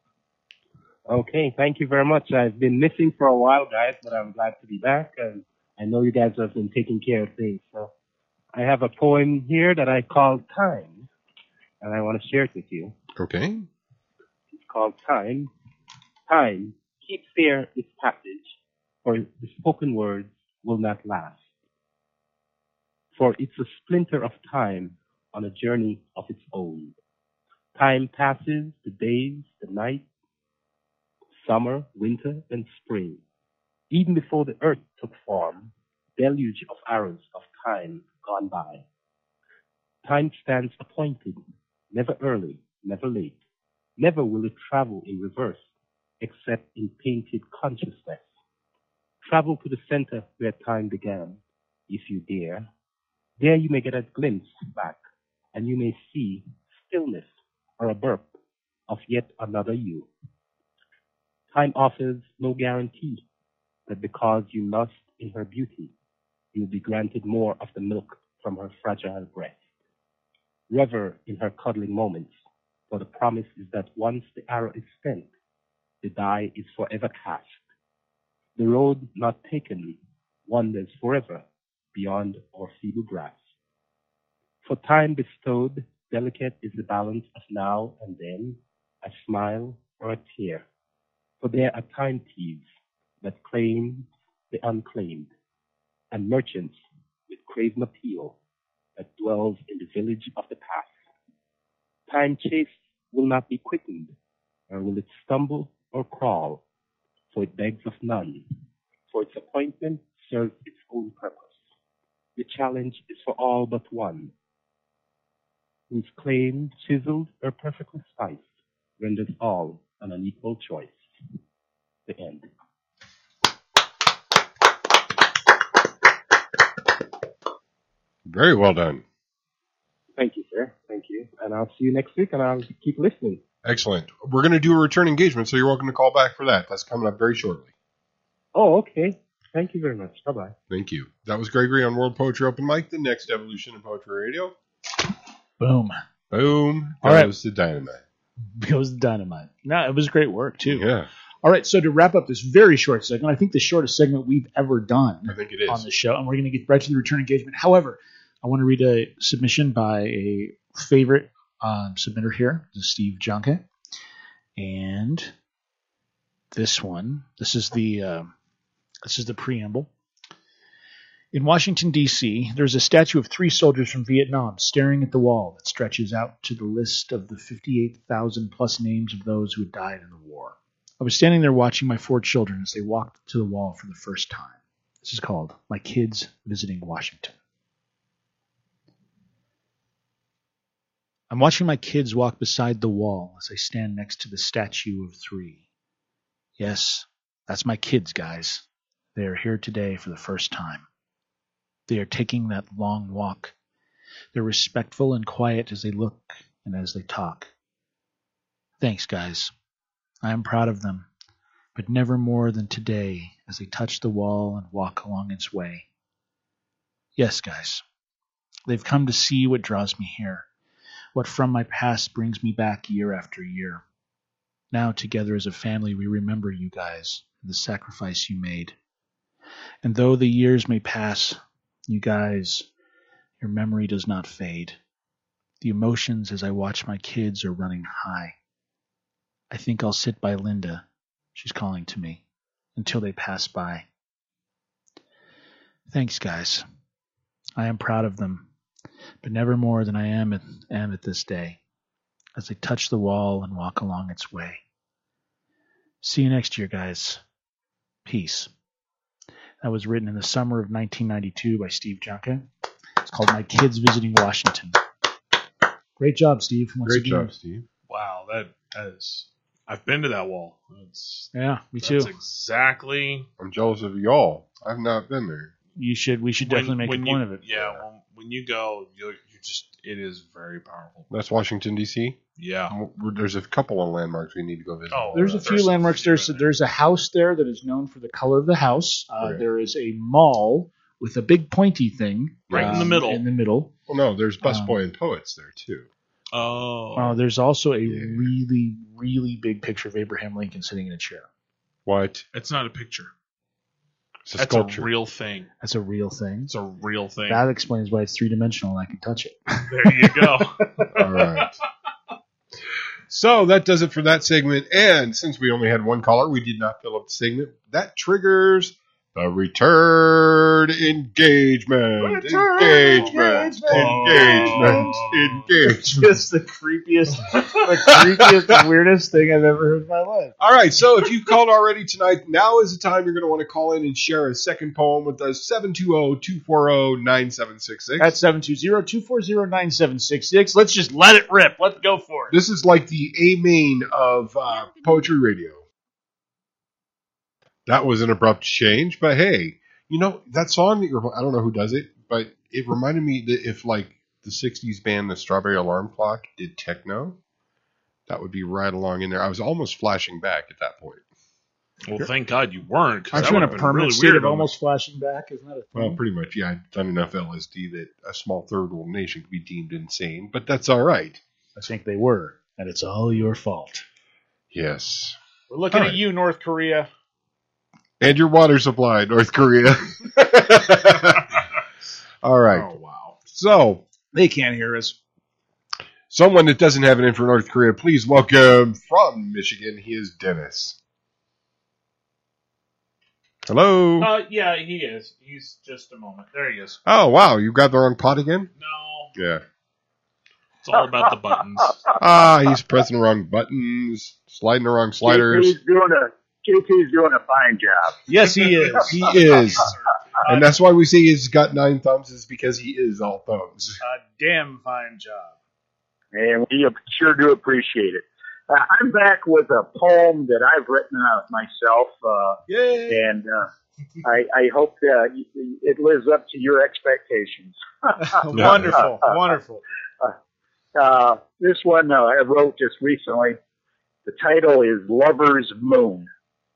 Okay, thank you very much. I've been missing for a while, guys, but I'm glad to be back, and I know you guys have been taking care of things. So I have a poem here that I call Time, and I want to share it with you. Okay. It's called Time. Time, keep fair its passage, for the spoken words will not last. For it's a splinter of time on a journey of its own. Time passes, the days, the night, summer, winter, and spring. Even before the earth took form, deluge of arrows of time gone by. Time stands appointed, never early, never late. Never will it travel in reverse, except in painted consciousness. Travel to the center where time began, if you dare. There you may get a glimpse back, and you may see stillness or a burp of yet another you. Time offers no guarantee that because you lust in her beauty, you'll be granted more of the milk from her fragile breast. Revel in her cuddling moments, for the promise is that once the arrow is spent, the die is forever cast. The road not taken wanders forever beyond our feeble grasp. For time bestowed, delicate is the balance of now and then, a smile or a tear. For there are time thieves that claim the unclaimed, and merchants with craven appeal that dwells in the village of the past. Time chase will not be quickened, or will it stumble or crawl, for it begs of none, for its appointment serves its own purpose. The challenge is for all but one, whose claim, chiseled or perfectly spiced, renders all an unequal choice. The end. Very well done. Thank you, sir. Thank you. And I'll see you next week, and I'll keep listening. Excellent. We're going to do a return engagement, so you're welcome to call back for that. That's coming up very shortly. Oh, okay. Thank you very much. Bye-bye. Thank you. That was Gregory on World Poetry Open Mic, the next evolution in poetry radio. Boom. Boom. All right. Goes the dynamite. Goes the dynamite. No, it was great work, too. Yeah. All right, so to wrap up this very short segment, I think the shortest segment we've ever done I think it is. on the show, and we're going to get right to the return engagement. However, I want to read a submission by a favorite um, submitter here, this is Steve Junke. And this one, this is the uh, this is the preamble. In Washington, D C, there's a statue of three soldiers from Vietnam staring at the wall that stretches out to the list of the fifty-eight thousand plus names of those who had died in the war. I was standing there watching my four children as they walked to the wall for the first time. This is called My Kids Visiting Washington. I'm watching my kids walk beside the wall as I stand next to the statue of three. Yes, that's my kids, guys. They are here today for the first time. They are taking that long walk. They're respectful and quiet as they look and as they talk. Thanks, guys. I am proud of them, but never more than today as they touch the wall and walk along its way. Yes, guys. They've come to see what draws me here, what from my past brings me back year after year. Now, together as a family, we remember you guys and the sacrifice you made. And though the years may pass, you guys, your memory does not fade. The emotions as I watch my kids are running high. I think I'll sit by Linda, she's calling to me, until they pass by. Thanks, guys. I am proud of them, but never more than I am at, am at this day, as they touch the wall and walk along its way. See you next year, guys. Peace. That was written in the summer of nineteen ninety-two by Steve Junke. It's called My Kids Visiting Washington. Great job, Steve. Once Great again. job, Steve. Wow, that, that is. I've been to that wall. That's, Yeah, me that's too. exactly. I'm jealous of y'all. I've not been there. You should. We should when- definitely make when a you- point of it. Yeah, when, when you go, you you just it is very powerful. That's Washington, D C? Yeah. There's a couple of landmarks we need to go visit. Oh, There's a few landmarks. There's there's a house there that is known for the color of the house. Uh, Right. There is a mall with a big pointy thing Right in the um, middle. In the middle. Well, no, there's Busboy Um, and Poets there, too. Oh. Uh, there's also a really really big picture of Abraham Lincoln sitting in a chair. What? It's not a picture. It's a That's sculpture. a real thing. That's a real thing. It's a real thing. That explains why it's three dimensional and I can touch it. There you go. All right. So that does it for that segment. And since we only had one caller, we did not fill up the segment. That triggers the return engagement. Return engagement. Engagement. Engagement. Just the creepiest, the creepiest, weirdest thing I've ever heard in my life. All right, so if you've called already tonight, now is the time you're going to want to call in and share a second poem with us, seven two zero, two four zero, nine seven six six. At seven two zero, two four zero, nine seven six six. Let's just let it rip. Let's go for it. This is like the A main of uh, poetry radio. That was an abrupt change, but hey, you know, that song, that you're, I don't know who does it, but it reminded me that if, like, the sixties band, the Strawberry Alarm Clock, did techno, that would be right along in there. I was almost flashing back at that point. Well, thank God you weren't. 'cause Aren't that you in a would've been permanent really state weird of on almost flashing back? Isn't that a thing? Well, pretty much, yeah. I've done enough L S D that a small third world nation could be deemed insane, but that's all right. I think they were, and it's all your fault. Yes. We're looking All at right. you, North Korea. And your water supply, North Korea. All right. Oh, wow. So, They can't hear us. someone that doesn't have it in for North Korea, please welcome from Michigan. He is Dennis. Hello. Uh, yeah, he is. He's just a moment. There he is. Oh, wow. You got the wrong pot again? No, Yeah. it's all about the buttons. Ah, he's pressing the wrong buttons, sliding the wrong sliders. K T's doing a K T's doing a fine job. Yes, he is. He is. And that's why we say he's got nine thumbs, is because he is all thumbs. A damn fine job. And we sure do appreciate it. Uh, I'm back with a poem that I've written uh, myself, uh, Yay. and uh, I, I hope that it lives up to your expectations. Wonderful. Wonderful. Uh, this one uh, I wrote just recently. The title is Lover's Moon.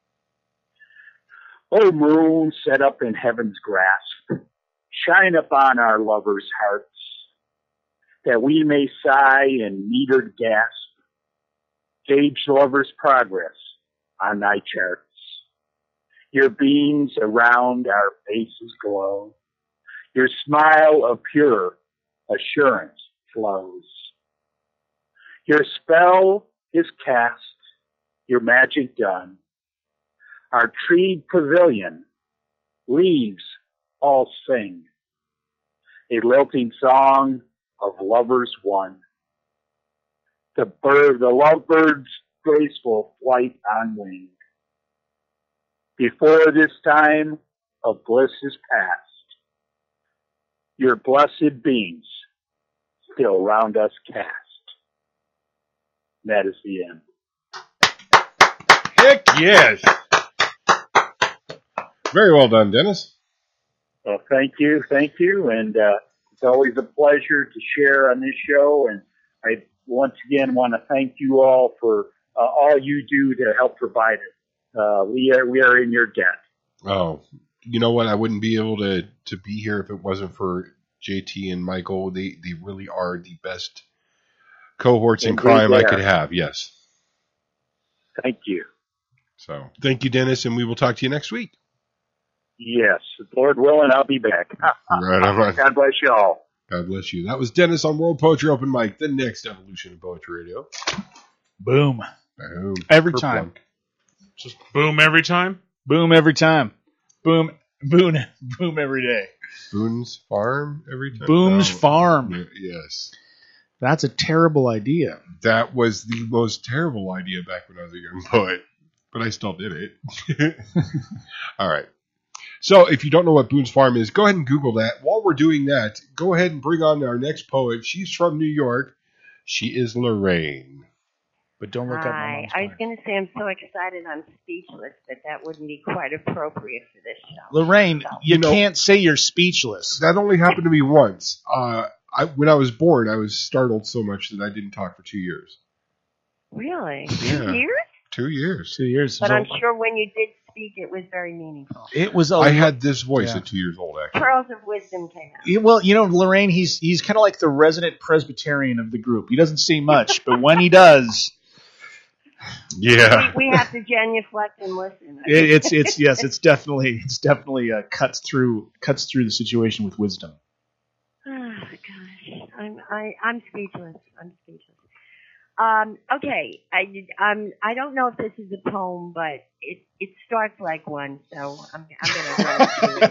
O moon set up in heaven's grasp, shine upon our lovers' hearts, that we may sigh in metered gasp, gauge lovers' progress on thy charts. Your beams around our faces glow, your smile of pure assurance flows. Your spell is cast, your magic done. Our treed pavilion, leaves all sing, a lilting song of lovers one. The bird, the lovebird's graceful flight on wing. Before this time of bliss is past, your blessed beams still round us cast. That is the end. Heck yes. Very well done, Dennis. Well, thank you, thank you, and uh, it's always a pleasure to share on this show. And I once again want to thank you all for uh, all you do to help provide it. Uh, we are we are in your debt. Oh, you know what? I wouldn't be able to, to be here if it wasn't for J T and Michael. They they really are the best cohorts in Indeed crime they I are. could have. Yes. Thank you. So thank you, Dennis, and we will talk to you next week. Yes, Lord willing, I'll be back. Right on. God bless you all. God bless you. That was Dennis on World Poetry Open Mic, the next evolution of Poetry Radio. Boom. Boom. Every Kerplunk. time. Just boom every time? Boom every time. Boom, boom, boom every day. Boone's Farm every time? Boone's No. Farm. Y- Yes. That's a terrible idea. That was the most terrible idea back when I was a young poet, but I still did it. All right. So if you don't know what Boone's Farm is, go ahead and Google that. While we're doing that, go ahead and bring on our next poet. She's from New York. She is Lorraine. But don't look up my Hi. mom's I was going to say I'm so excited I'm speechless, but that wouldn't be quite appropriate for this show. Lorraine, So- you, You know- can't say you're speechless. That only happened to me once. Uh, I, when I was born, I was startled so much that I didn't talk for two years. Really? Yeah. Two years? Two years. Two years. But So I'm sure when you did speak, it was very meaningful. it was. A, I had this voice Yeah. at two years old, actually. Pearls of wisdom came out. Yeah, well, you know, Lorraine, he's he's kind of like the resident Presbyterian of the group. He doesn't say much, but when he does, Yeah. We, we have to genuflect and listen. it, it's it's yes, it's definitely it's definitely uh, cuts through cuts through the situation with wisdom. Oh gosh, I'm I, I'm speechless. I'm speechless. Um, okay, I um I don't know if this is a poem, but it it starts like one, so I'm I'm gonna run it.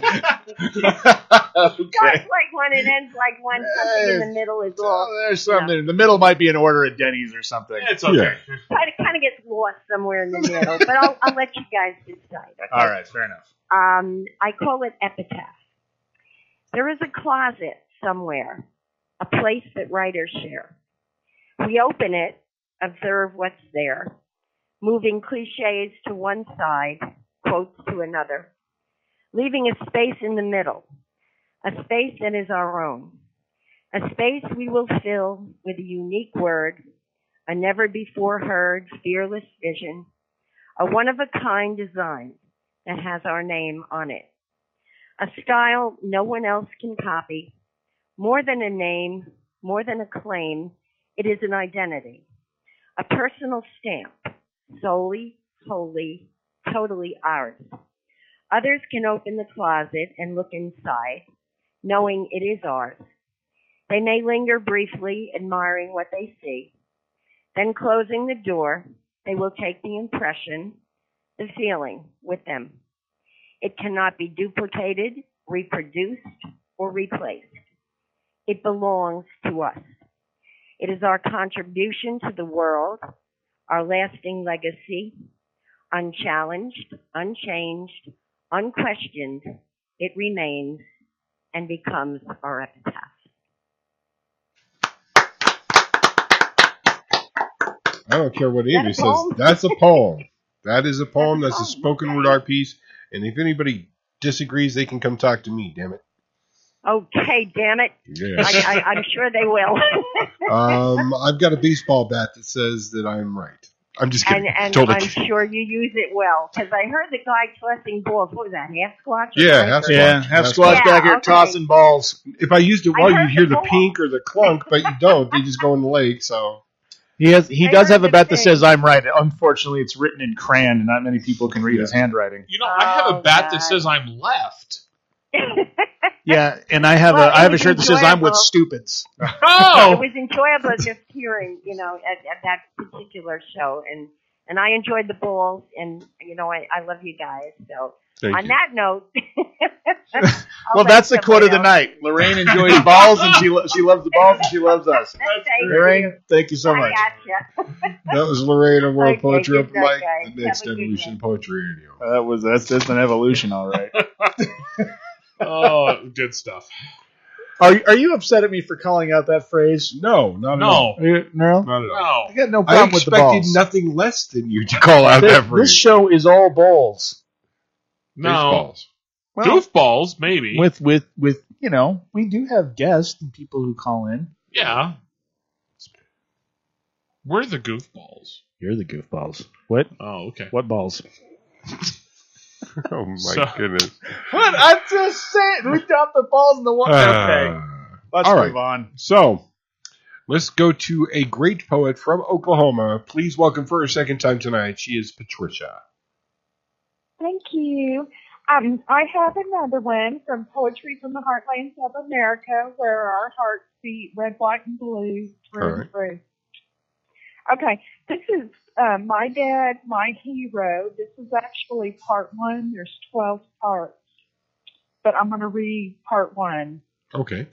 It starts like one, it ends like one. Something in the middle is lost. Oh, there's something in the middle. Might be an order at Denny's or something. It's okay. Yeah. Kind of kind of gets lost somewhere in the middle, but I'll I'll let you guys decide. Okay? All right, fair enough. Um, I call it epitaph. There is a closet somewhere, a place that writers share. We open it, observe what's there, moving cliches to one side, quotes to another, leaving a space in the middle, a space that is our own, a space we will fill with a unique word, a never-before-heard, fearless vision, a one-of-a-kind design that has our name on it, a style no one else can copy. More than a name, more than a claim, it is an identity, a personal stamp, solely, wholly, totally ours. Others can open the closet and look inside, knowing it is ours. They may linger briefly, admiring what they see. Then closing the door, they will take the impression, the feeling with them. It cannot be duplicated, reproduced, or replaced. It belongs to us. It is our contribution to the world, our lasting legacy, unchallenged, unchanged, unquestioned. It remains and becomes our epitaph. I don't care what Is that Amy a says. poem? That's a poem. That is a poem. That's a poem, spoken okay. word art piece. And if anybody disagrees, they can come talk to me, damn it. Okay, damn it. Yeah. I, I, I'm sure they will. Um, I've got a baseball bat that says that I'm right. I'm just kidding. And, and totally I'm kidding. sure you use it well. Because I heard the guy tossing balls. What was that, half squatch? Yeah, half squatch. Yeah, half Half squatch squatch. back here Yeah, okay. tossing balls. If I used it I well, heard you'd hear the the ball. pink or the clunk, but you don't. They just go in the lake, so. He has. He I does heard have a the bet that thing. says I'm right. Unfortunately, it's written in crayon, and not many people can read his handwriting. You know, I have a Oh, bat God. that says I'm left. Yeah, and I have Well, a. I it have a was shirt that says I'm with enjoyable. stupids. It Oh! was enjoyable just hearing, you know, at, at that particular show, and and I enjoyed the balls, and you know, I, I love you guys. So Thank on you. that note, I'll Well, let that's the quote of the somebody night. Lorraine enjoys balls, and she lo- she loves the balls, and she loves us. else- Thank Lorraine, you. thank you so I much. gotcha. That was Lorraine of World Okay, Poetry good Open night, Mic, guys. the next Have a good Evolution one. Poetry Radio. That was that's that's an evolution, all right. Oh, good stuff. Are you- are you upset at me for calling out that phrase? No, not at all. No. Are you, no, Not at all. No. I got no I problem with the expected balls. nothing less than you to call out This, that this phrase. show is all balls. No. Baseballs. Well, Goofballs, maybe. with with with you know, we do have guests and people who call in. Yeah. We're the goofballs. You're the goofballs. What? Oh, okay. What balls? Oh my So- goodness. What? I'm just saying. We dropped the balls in the water. Okay. Uh, Let's all move right. on. So, let's go to a great poet from Oklahoma. Please welcome for a second time tonight. She is Patricia. Thank you. Um, I have another one from Poetry from the Heartlands of America, where our hearts beat red, white, and blue through All and right. through. Okay, this is uh, My Dad, My Hero. This is actually part one. There's twelve parts, but I'm going to read part one. Okay.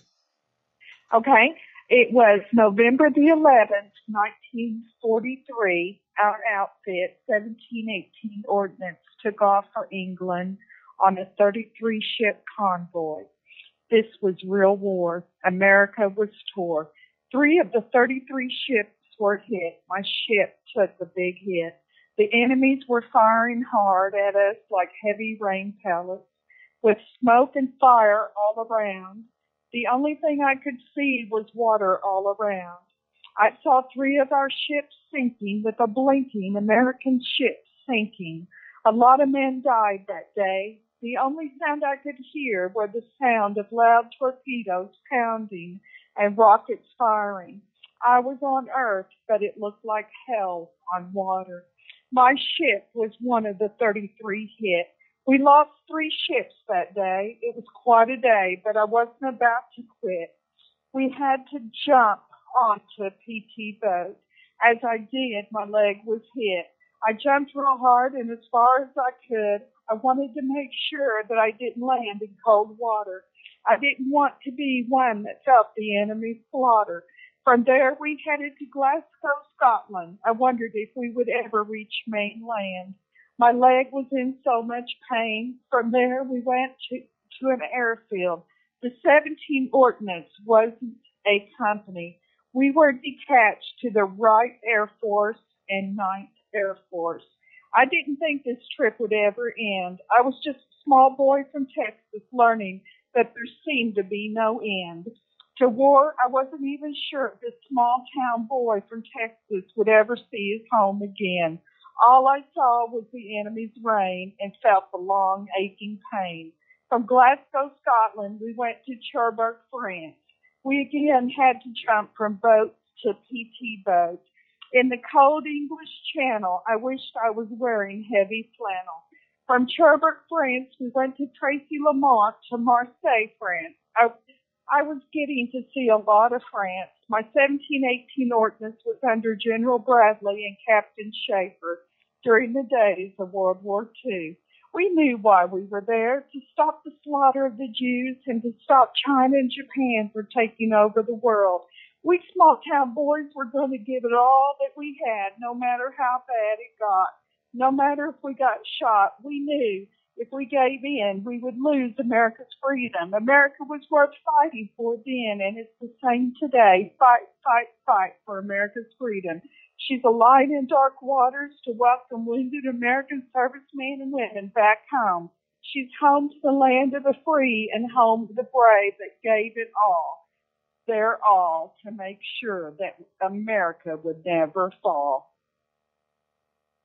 Okay, it was November the eleventh, nineteen forty-three. Our outfit, seventeen eighteen Ordnance, took off for England on a thirty-three ship convoy. This was real war. America was tore. Three of the thirty-three ships were hit. My ship took the big hit. The enemies were firing hard at us like heavy rain pellets, with smoke and fire all around. The only thing I could see was water all around. I saw three of our ships sinking with a blinking American ship sinking. A lot of men died that day. The only sound I could hear were the sound of loud torpedoes pounding and rockets firing. I was on Earth, but it looked like hell on water. My ship was one of the thirty-three hit. We lost three ships that day. It was quite a day, but I wasn't about to quit. We had to jump onto a P T boat. As I did, my leg was hit. I jumped real hard and as far as I could. I wanted to make sure that I didn't land in cold water. I didn't want to be one that felt the enemy's slaughter. From there, we headed to Glasgow, Scotland. I wondered if we would ever reach mainland. My leg was in so much pain. From there, we went to, to an airfield. The seventeen Ordnance wasn't a company. We were detached to the Wright Air Force and ninth Air Force. I didn't think this trip would ever end. I was just a small boy from Texas learning that there seemed to be no end. To war, I wasn't even sure this small town boy from Texas would ever see his home again. All I saw was the enemy's rain and felt the long, aching pain. From Glasgow, Scotland, we went to Cherbourg, France. We again had to jump from boat to P T boat. In the cold English Channel, I wished I was wearing heavy flannel. From Cherbourg, France, we went to Tracy Lamont to Marseille, France. I, I was getting to see a lot of France. My seventeen eighteen Ordnance was under General Bradley and Captain Schaefer during the days of World War Two. We knew why we were there, to stop the slaughter of the Jews and to stop China and Japan from taking over the world. We small-town boys were going to give it all that we had, no matter how bad it got. No matter if we got shot, we knew if we gave in, we would lose America's freedom. America was worth fighting for then, and it's the same today. Fight, fight, fight for America's freedom. She's a light in dark waters to welcome wounded American servicemen and women back home. She's home to the land of the free and home to the brave that gave it all, their all, to make sure that America would never fall.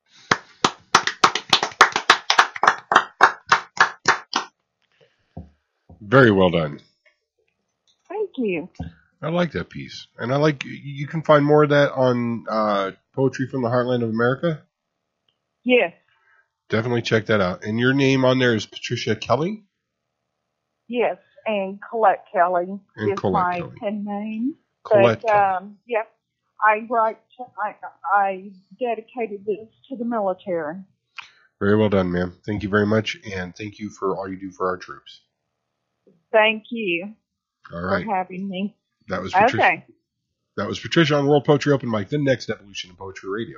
Very well done. Thank you. I like that piece. And I like, you can find more of that on uh, Poetry from the Heartland of America. Yes. Definitely check that out. And your name on there is Patricia Kelly? Yes. And Colette Kelly And is Colette my Kelly. pen name. Colette but, um, yeah, I write, I, I dedicated this to the military. Very well done, ma'am. Thank you very much. And thank you for all you do for our troops. Thank you All right. for having me. That was Patricia. Okay. That was Patricia on World Poetry Open Mic, the next evolution of Poetry Radio.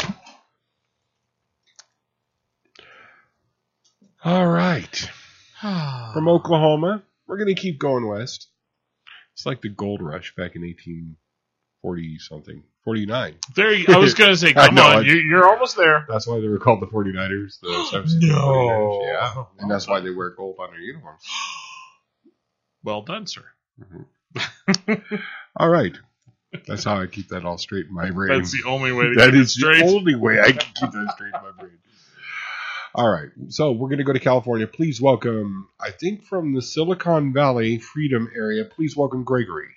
All right. From Oklahoma, we're going to keep going west. It's like the gold rush back in eighteen forty something, forty-nine. There, you, I was going to say, come know, on, I- you, you're almost there. That's why they were called the forty-niners. The seventeen No. forty-niners, yeah. And that's why they wear gold on their uniforms. Well done, sir. All right. That's how I keep that all straight in my brain. That's the only way to That keep it is straight. the only way I can keep that straight in my brain. All right. So we're going to go to California. Please welcome, I think from the Silicon Valley Freedom area, please welcome Gregory.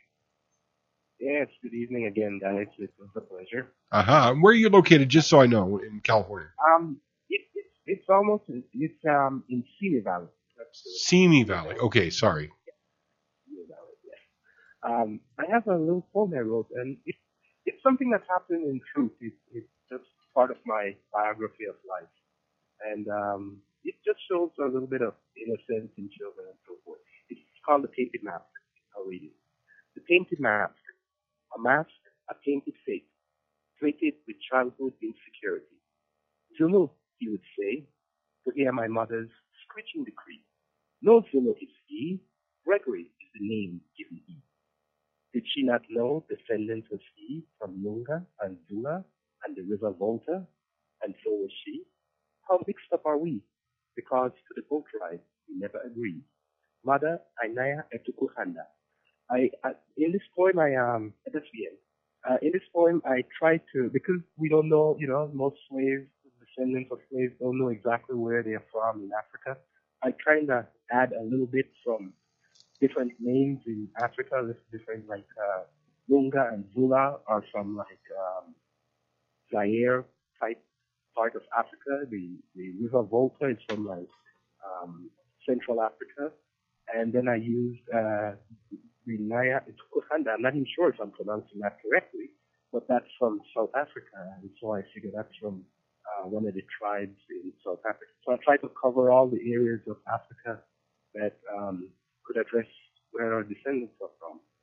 Yes, good evening again, guys. It was a pleasure. Uh-huh. Where are you located, just so I know, in California? Um, it, it, it's almost, it's um in Simi Valley. That's Simi Valley. Okay, sorry. Simi Valley, yeah. Um, I have a little poem I wrote, and it, it's something that happened in truth. It, it's just part of my biography of life. And um, it just shows a little bit of innocence in children and so forth. It's called The Painted Mask. I'll read it. The Painted Mask. A mask, a painted face, weighted with childhood insecurity. Zulu, he would say, to hear my mother's screeching decree. No Zulu is he, Gregory is the name given he. Did she not know descendant was he from Lunga and Zula and the river Volta, and so was she? How mixed up are we? Because to the boat ride we never agreed. Mother, Ainaya Etukuhanda. I, I in this poem I um at the end. Uh, in this poem I try to, because we don't know, you know, most slaves, descendants of slaves don't know exactly where they're from in Africa. I kind of add a little bit from different names in Africa, this different like uh, Lunga and Zula are from like um, Zaire type part of Africa. The the River Volta is from like um, Central Africa, and then I used uh, Rinaya Etukuhanda. I'm not even sure if I'm pronouncing that correctly, but that's from South Africa, and so I figured that's from uh, one of the tribes in South Africa. So I tried to cover all the areas of Africa that um, could address where our descendants are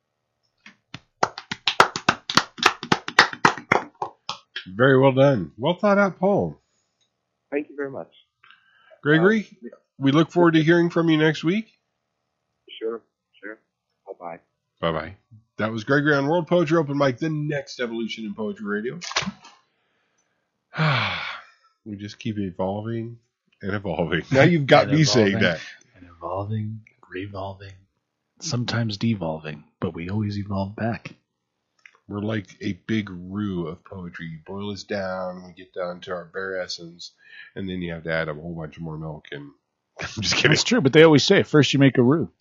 from. Very well done. Well thought out poem. Thank you very much. Gregory, Uh, yeah. we look forward to hearing from you next week. Sure, sure. Bye-bye. Bye-bye. That was Gregory on World Poetry Open Mic, the next evolution in Poetry Radio. We just keep evolving and evolving. Now you've got And me evolving, saying that. And evolving, revolving, sometimes devolving, but we always evolve back. We're like a big roux of poetry. You boil us down, we get down to our bare essence, and then you have to add a whole bunch more milk. And I'm just kidding. It's true, but they always say first you make a roux.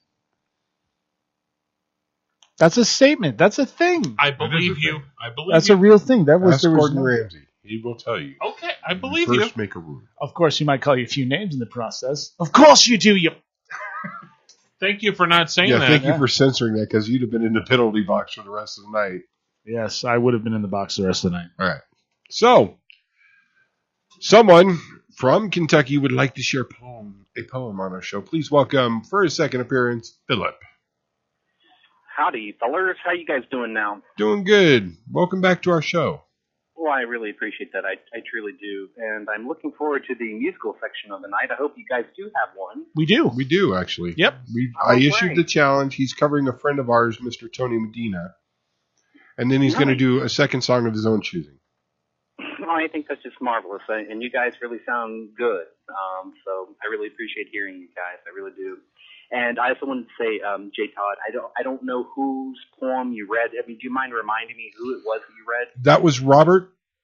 That's a statement. That's a thing. I believe you. I believe That's you. a real thing. That was Ask there was Gordon no- Ramsay. He will tell you. Okay, I believe you. First make a roux. Of course, he might call you a few names in the process. Of course you do. You. Thank you for not saying Yeah, that. thank you for censoring that, because you'd have been in the penalty box for the rest of the night. Yes, I would have been in the box the rest of the night. All right. So, someone from Kentucky would like to share poem, a poem on our show. Please welcome, for his second appearance, Philip. Howdy, fellers. How you guys doing now? Doing good. Welcome back to our show. Well, I really appreciate that. I, I truly do. And I'm looking forward to the musical section of the night. I hope you guys do have one. We do. We do, actually. Yep. We Oh, I issued great. the challenge. He's covering a friend of ours, Mister Tony Medina. And then he's going to Nice. do a second song of his own choosing. Well, I think that's just marvelous. I, and you guys really sound good. Um, so I really appreciate hearing you guys. I really do. And I also wanted to say, um, J. Todd, I don't, I don't know whose poem you read. I mean, do you mind reminding me who it was that you read? That was Robert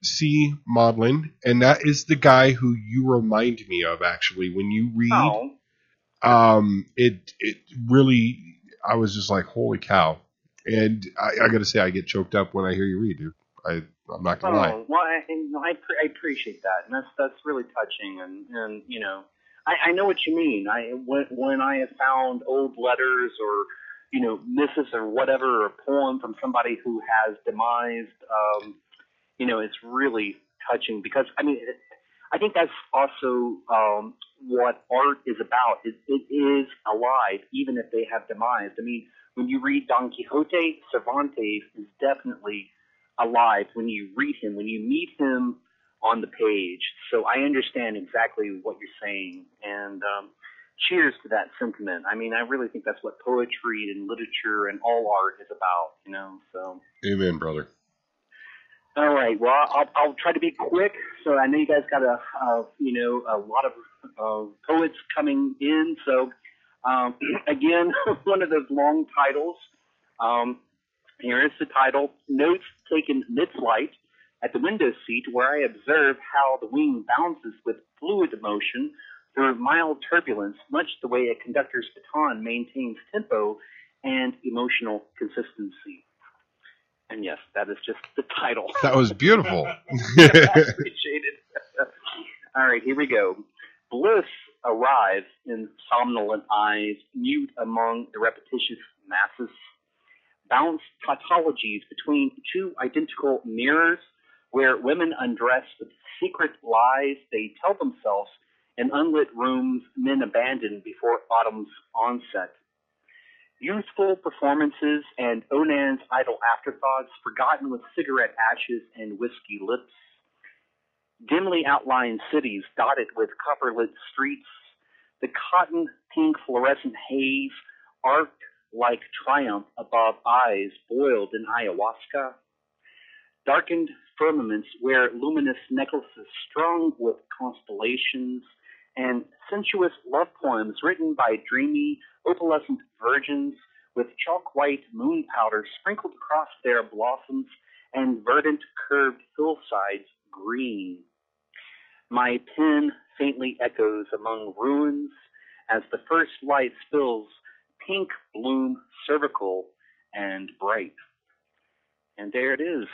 C. Maudlin, and that is the guy who you remind me of, actually. When you read, Oh. um, it it really, I was just like, holy cow. And I, I got to say, I get choked up when I hear you read, dude. I, I'm not going to lie. Oh, well, I, I, pre- I appreciate that, and that's that's really touching, and, and you know, I, I know what you mean. I when when I have found old letters or you know misses or whatever, or a poem from somebody who has demised, um, you know, it's really touching because I mean, it, I think that's also um, what art is about. It, it is alive, even if they have demised. I mean, when you read Don Quixote, Cervantes is definitely alive when you read him, when you meet him on the page. So I understand exactly what you're saying, and um, cheers to that sentiment. I mean, I really think that's what poetry and literature and all art is about, you know. So. Amen, brother. All right. Well, I'll, I'll try to be quick. So I know you guys got a, a you know, a lot of uh, poets coming in. So um, again, one of those long titles. Um, Here is the title, Notes Taken Mid-Flight at the Window Seat, where I observe how the wing bounces with fluid motion through mild turbulence, much the way a conductor's baton maintains tempo and emotional consistency. And yes, that is just the title. That was beautiful. Appreciate it. All right, here we go. Bliss arrives in somnolent eyes, mute among the repetitious masses. Bounce tautologies between two identical mirrors where women undress with secret lies they tell themselves in unlit rooms men abandon before autumn's onset. Youthful performances and Onan's idle afterthoughts forgotten with cigarette ashes and whiskey lips. Dimly outlined cities dotted with copper-lit streets. The cotton-pink fluorescent haze arced like triumph above eyes boiled in ayahuasca. Darkened firmaments where luminous necklaces strung with constellations and sensuous love poems written by dreamy, opalescent virgins with chalk-white moon powder sprinkled across their blossoms and verdant curved hillsides green. My pen faintly echoes among ruins as the first light spills pink bloom cervical and bright. And there it is.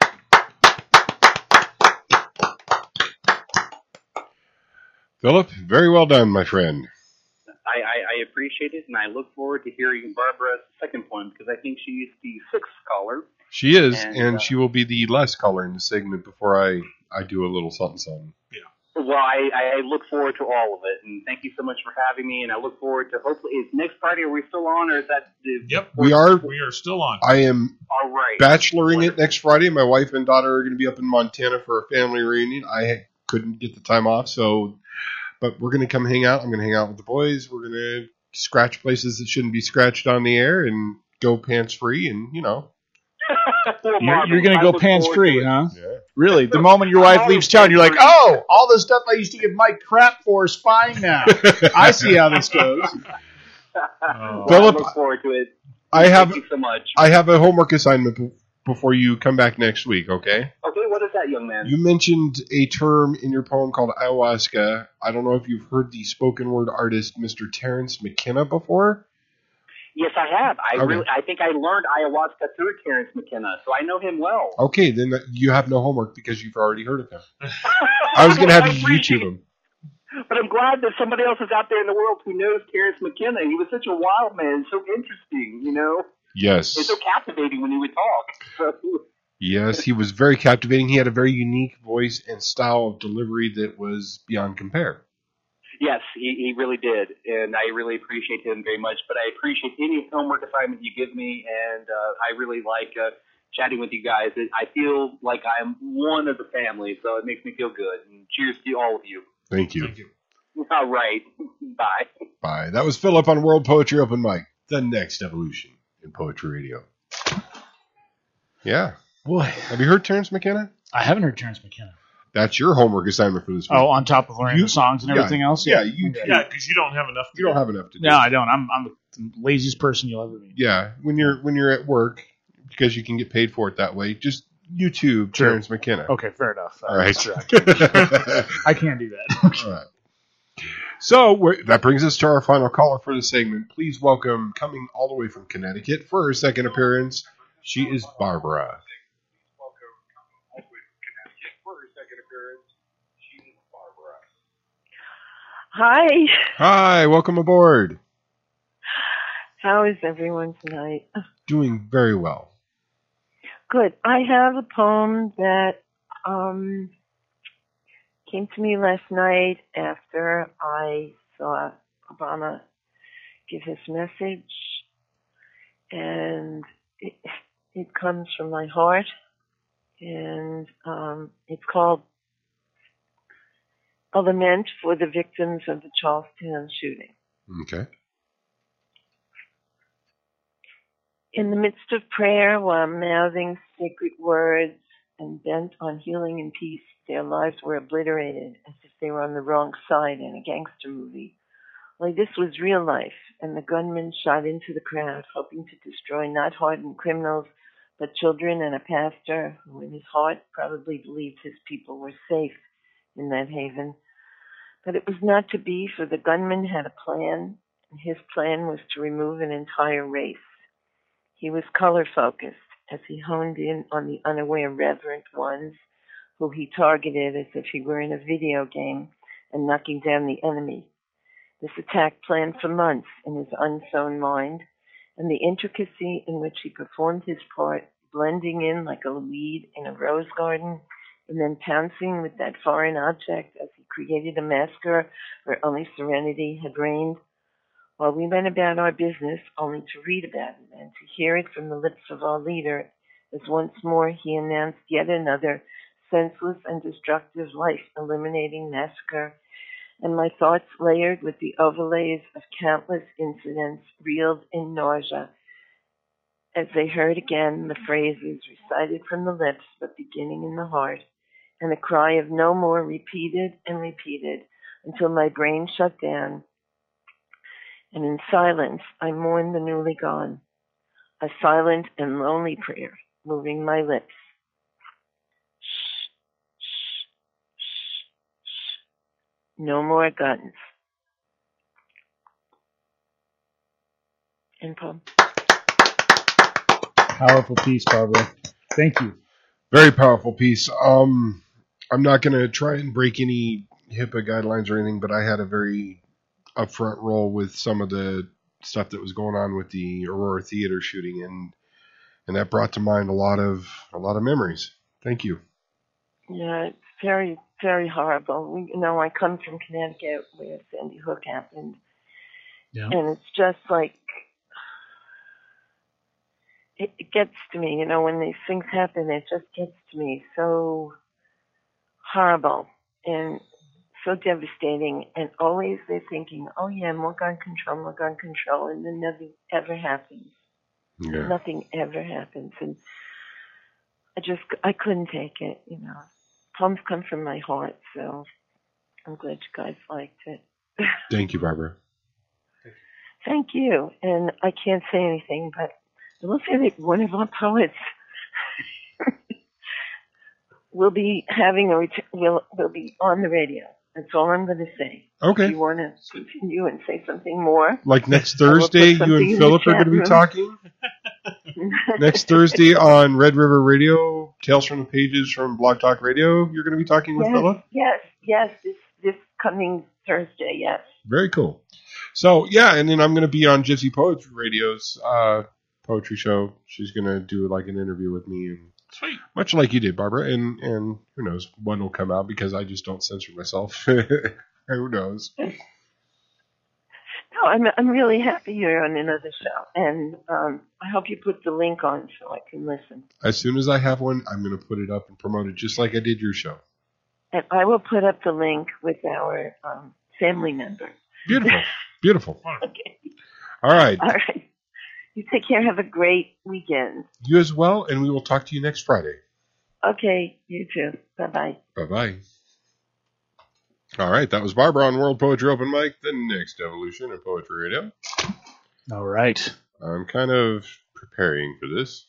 Philip, very well done, my friend. I, I, I appreciate it, and I look forward to hearing Barbara's second poem because I think she's the sixth caller. She is, and, and uh, she will be the last caller in the segment before I, I do a little something something. Well, I, I look forward to all of it, and thank you so much for having me, and I look forward to hopefully, is next Friday, are we still on, or is that the... Yep, We are. We are still on. I am All right. bacheloring it next Friday. My wife and daughter are going to be up in Montana for a family reunion. I couldn't get the time off, so, but we're going to come hang out. I'm going to hang out with the boys. We're going to scratch places that shouldn't be scratched on the air and go pants free, and you know. Well, You're, Marvin, you're going I to go look pants forward free, to it. huh? Yeah. Really? The moment your wife leaves town, you're like, oh, all the stuff I used to give Mike crap for is fine now. I see how this goes. Well, Philip, I look forward to it. I have Thank you so much. I have a homework assignment b- before you come back next week, okay? Okay, what is that, young man? You mentioned a term in your poem called ayahuasca. I don't know if you've heard the spoken word artist Mister Terrence McKenna before. Yes, I have. I Okay. really, I think I learned ayahuasca through Terrence McKenna, so I know him well. Okay, then you have no homework because you've already heard of him. I was going to have you YouTube him. But I'm glad that somebody else is out there in the world who knows Terrence McKenna. He was such a wild man, so interesting, you know? Yes. It's so captivating when he would talk. Yes, he was very captivating. He had a very unique voice and style of delivery that was beyond compare. Yes, he, he really did, and I really appreciate him very much. But I appreciate any homework assignment you give me, and uh, I really like uh, chatting with you guys. I feel like I'm one of the family, so it makes me feel good. And cheers to all of you. Thank you. Thank you. All right. Bye. Bye. That was Philip on World Poetry Open Mic, the next evolution in poetry radio. Yeah. Boy. Have you heard Terrence McKenna? I haven't heard Terrence McKenna. That's your homework assignment for this week. Oh, on top of learning You- the songs and yeah, everything else? yeah, you- Yeah, because you don't have enough. To You don't have enough to do. No, I don't. I'm, I'm the laziest person you'll ever meet. Yeah, when you're when you're at work, because you can get paid for it that way, just YouTube Sure. Terrence McKenna. Okay, fair enough. All right. Sure, I, can, I can't do that. All right. So we're, that brings us to our final caller for the segment. Please welcome, coming all the way from Connecticut for her second appearance, she is Barbara. Hi. Hi, welcome aboard. How is everyone tonight? Doing very well. Good. I have a poem that um, came to me last night after I saw Obama give his message, and it, it comes from my heart, and um, it's called A Lament for the Victims of the Charlestown Shooting. Okay. In the midst of prayer, while mouthing sacred words and bent on healing and peace, their lives were obliterated as if they were on the wrong side in a gangster movie. Like this was real life, and the gunman shot into the crowd, hoping to destroy not hardened criminals, but children and a pastor who in his heart probably believed his people were safe in that haven. But it was not to be, for the gunman had a plan, and his plan was to remove an entire race. He was color-focused as he honed in on the unaware reverent ones who he targeted as if he were in a video game and knocking down the enemy. This attack planned for months in his unsown mind, and the intricacy in which he performed his part, blending in like a weed in a rose garden, and then pouncing with that foreign object as he created a massacre where only serenity had reigned, while we went about our business only to read about it and to hear it from the lips of our leader, as once more he announced yet another senseless and destructive life-eliminating massacre, and my thoughts layered with the overlays of countless incidents reeled in nausea as they heard again the phrases recited from the lips but beginning in the heart, and a cry of no more repeated and repeated until my brain shut down. And in silence, I mourned the newly gone, a silent and lonely prayer moving my lips. Shh, shh, shh, shh. No more guns. And poem. Powerful piece, Barbara. Thank you. Very powerful piece. Um, I'm not going to try and break any HIPAA guidelines or anything, but I had a very upfront role with some of the stuff that was going on with the Aurora Theater shooting, and and that brought to mind a lot of a lot of memories. Thank you. Yeah, it's very, very horrible. We, you know, I come from Connecticut where Sandy Hook happened, yeah. And it's just like it, it gets to me. You know, when these things happen, it just gets to me so horrible and so devastating, and always they're thinking, oh yeah, more gun control, more gun control, and then nothing ever happens. Yeah. Nothing ever happens, and I just, I couldn't take it, you know. Poems come from my heart, so I'm glad you guys liked it. Thank you, Barbara. Thank you, and I can't say anything, but I will say that one of our poets will be having a, ret- will, will be on the radio. That's all I'm going to say. Okay. If you want to continue and say something more? Like next I will put Thursday, you something in and the Philip are chat going to be room. talking? Next Thursday on Red River Radio, Tales from the Pages from Blog Talk Radio, you're going to be talking with yes, Philip? Yes, yes, this, this coming Thursday, yes. Very cool. So, yeah, and then I'm going to be on Gypsy Poetry Radio's uh, poetry show. She's going to do like an interview with me, and Sweet. much like you did, Barbara. And, and who knows, one will come out because I just don't censor myself. Who knows? No, I'm I'm really happy you're on another show, and um, I hope you put the link on so I can listen. As soon as I have one, I'm going to put it up and promote it just like I did your show. And I will put up the link with our um, family member. Beautiful. Beautiful. Okay. All right. All right. You take care. Have a great weekend. You as well, and we will talk to you next Friday. Okay. You too. Bye-bye. Bye-bye. All right, that was Barbara on World Poetry Open Mic, the next evolution of Poetry Radio. All right. I'm kind of preparing for this.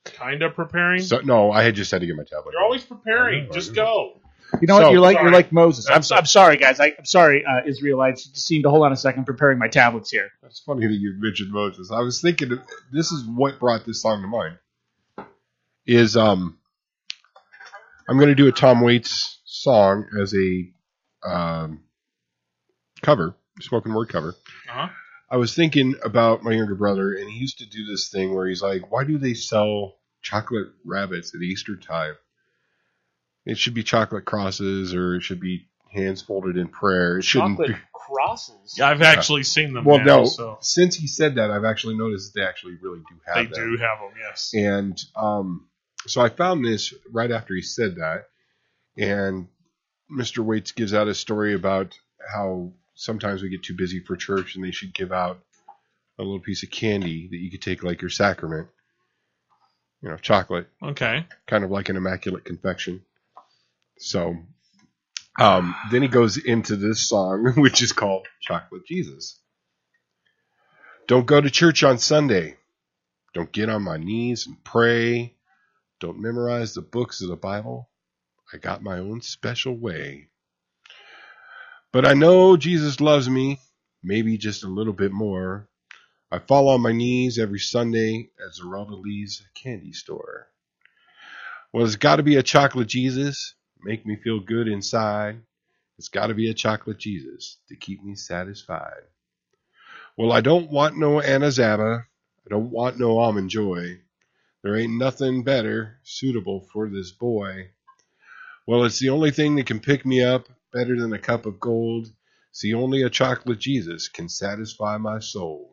Kind of preparing. So no, I had just had to get my tablet. You're always preparing. Just go. You know So- what? You're like Sorry. you're like Moses. I'm, That's I'm sorry, guys. I, I'm sorry, uh, Israelites. You just need to hold on a second. Preparing my tablets here. It's funny that you mentioned Moses. I was thinking of, this is what brought this song to mind. Is um, I'm going to do a Tom Waits song as a um, cover, spoken word cover. Uh-huh. I was thinking about my younger brother, and he used to do this thing where he's like, "Why do they sell chocolate rabbits at Easter time? It should be chocolate crosses, or it should be hands folded in prayer. It shouldn't Chocolate be." crosses. Yeah, I've actually seen them. Well, now, no. so Since he said that, I've actually noticed that they actually really do have they them. do have them. Yes. And um, so I found this right after he said that, and Mister Waits gives out a story about how sometimes we get too busy for church, and they should give out a little piece of candy that you could take like your sacrament. You know, chocolate. Okay. Kind of like an immaculate confection. So um, then he goes into this song, which is called Chocolate Jesus. Don't go to church on Sunday. Don't get on my knees and pray. Don't memorize the books of the Bible. I got my own special way. But I know Jesus loves me, maybe just a little bit more. I fall on my knees every Sunday at Zeralda Lee's candy store. Well, it's got to be a chocolate Jesus, make me feel good inside. It's got to be a chocolate Jesus to keep me satisfied. Well, I don't want no Anna Zaba. I don't want no Almond Joy. There ain't nothing better suitable for this boy. Well, it's the only thing that can pick me up better than a cup of gold. See, only a chocolate Jesus can satisfy my soul.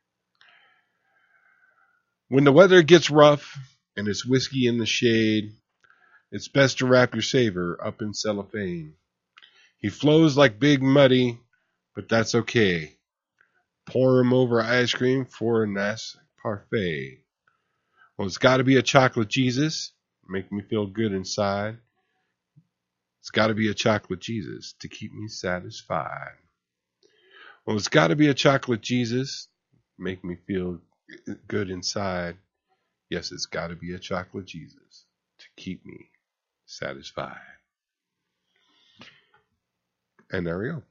When the weather gets rough and it's whiskey in the shade, it's best to wrap your savor up in cellophane. He flows like Big Muddy, but that's okay. Pour him over ice cream for a nice parfait. Well, it's got to be a chocolate Jesus, make me feel good inside. It's got to be a chocolate Jesus to keep me satisfied. Well, it's got to be a chocolate Jesus, make me feel good inside. Yes, it's got to be a chocolate Jesus to keep me satisfied. And there we go.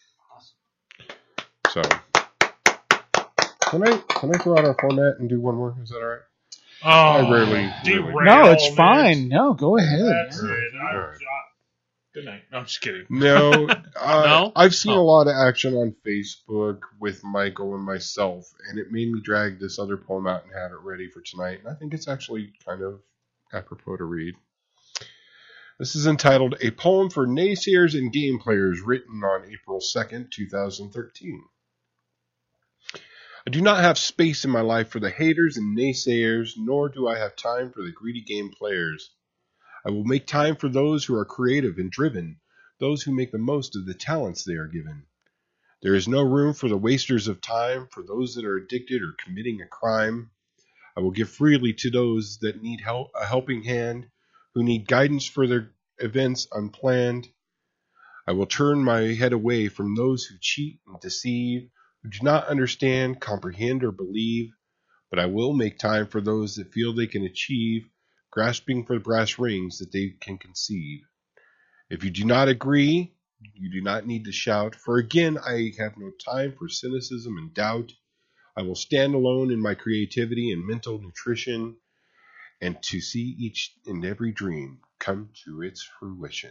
So, can I can I throw out our format and do one more? Is that all right? Oh, I rarely. derail. No, it's man. fine. No, go ahead. That's Yeah. it. I- All right. Good night. No, I'm just kidding. No, uh, No? I've seen Oh. a lot of action on Facebook with Michael and myself, and it made me drag this other poem out and have it ready for tonight. And I think it's actually kind of apropos to read. This is entitled A Poem for Naysayers and Game Players, written on April second, twenty thirteen. I do not have space in my life for the haters and naysayers, nor do I have time for the greedy game players. I will make time for those who are creative and driven, those who make the most of the talents they are given. There is no room for the wasters of time, for those that are addicted or committing a crime. I will give freely to those that need help, a helping hand, who need guidance for their events unplanned. I will turn my head away from those who cheat and deceive, who do not understand, comprehend, or believe, but I will make time for those that feel they can achieve, grasping for the brass rings that they can conceive. If you do not agree, you do not need to shout, for again I have no time for cynicism and doubt. I will stand alone in my creativity and mental nutrition, and to see each and every dream come to its fruition.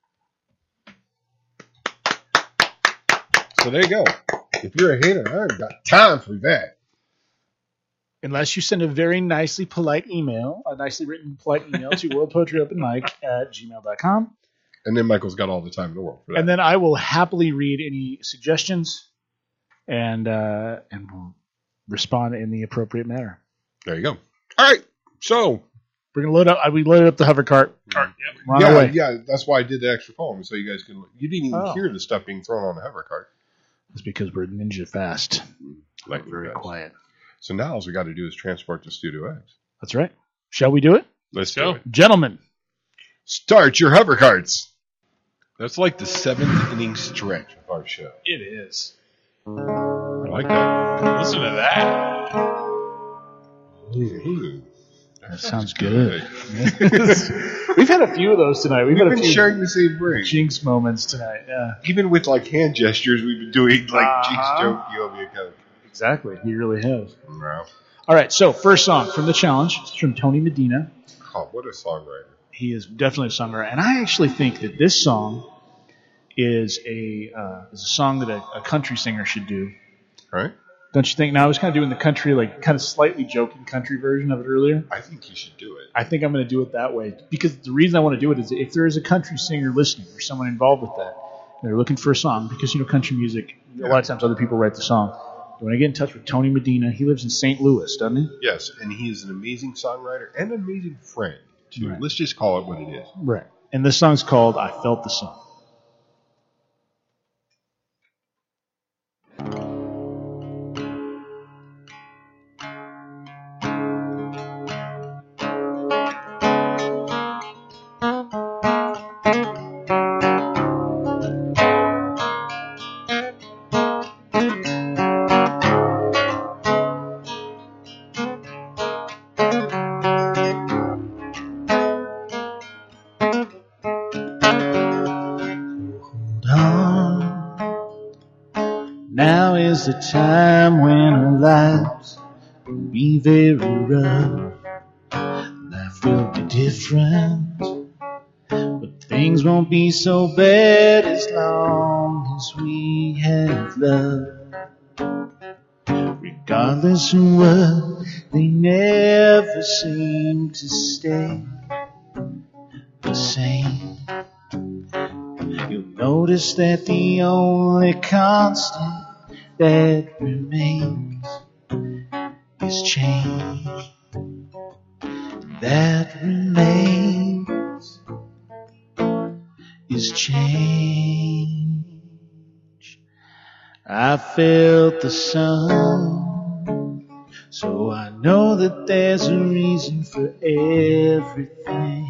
So there you go. If you're a hater, I ain't got time for that. Unless you send a very nicely polite email, a nicely written polite email to worldpoetryopenmic at gmail dot com. And then Michael's got all the time in the world for that. And then I will happily read any suggestions and uh, and we'll respond in the appropriate manner. There you go. All right. So we're gonna load up. We loaded up the hover cart. Cart, yep. We're on yeah, our way. yeah, that's why I did the extra poem, so you guys can. You didn't even Oh. hear the stuff being thrown on the hover cart. It's because we're ninja fast. Like very quiet. So now all we got to do is transport to Studio X. That's right. Shall we do it? Let's Go. do it. Gentlemen, Start your hover carts. That's like the seventh inning stretch of our show. It is. I like that. Listen to that. Ooh. That sounds good. We've had a few of those tonight. We've, We've had a been few sharing the same brain. Jinx moments tonight. Yeah, Even with like hand gestures, we've been doing like Uh-huh. Jinx joke, you owe me a Coke. exactly. He really has. Wow. All right, so first song from the challenge is from Tony Medina. Oh, what a songwriter. He is definitely a songwriter, and I actually think that this song is a uh, is a song that a, a country singer should do. Right? Don't you think? Now I was kind of doing the country, like kind of slightly joking country version of it earlier. I think you should do it. I think I'm going to do it that way because the reason I want to do it is if there is a country singer listening or someone involved with that, and they're looking for a song because you know country music. A lot of times other people write the song. You want to get in touch with Tony Medina? He lives in Saint Louis, doesn't he? Yes, and he is an amazing songwriter and an amazing friend, too. Right. Let's just call it what it is. Right. And this song's called "I Felt the Sun." Now is the time when our lives will be very rough. Life will be different, but things won't be so bad as long as we have love. Regardless of what, they never seem to stay the same. You'll notice that the only constant that remains is change. That remains is change. I felt the sun, so I know that there's a reason for everything.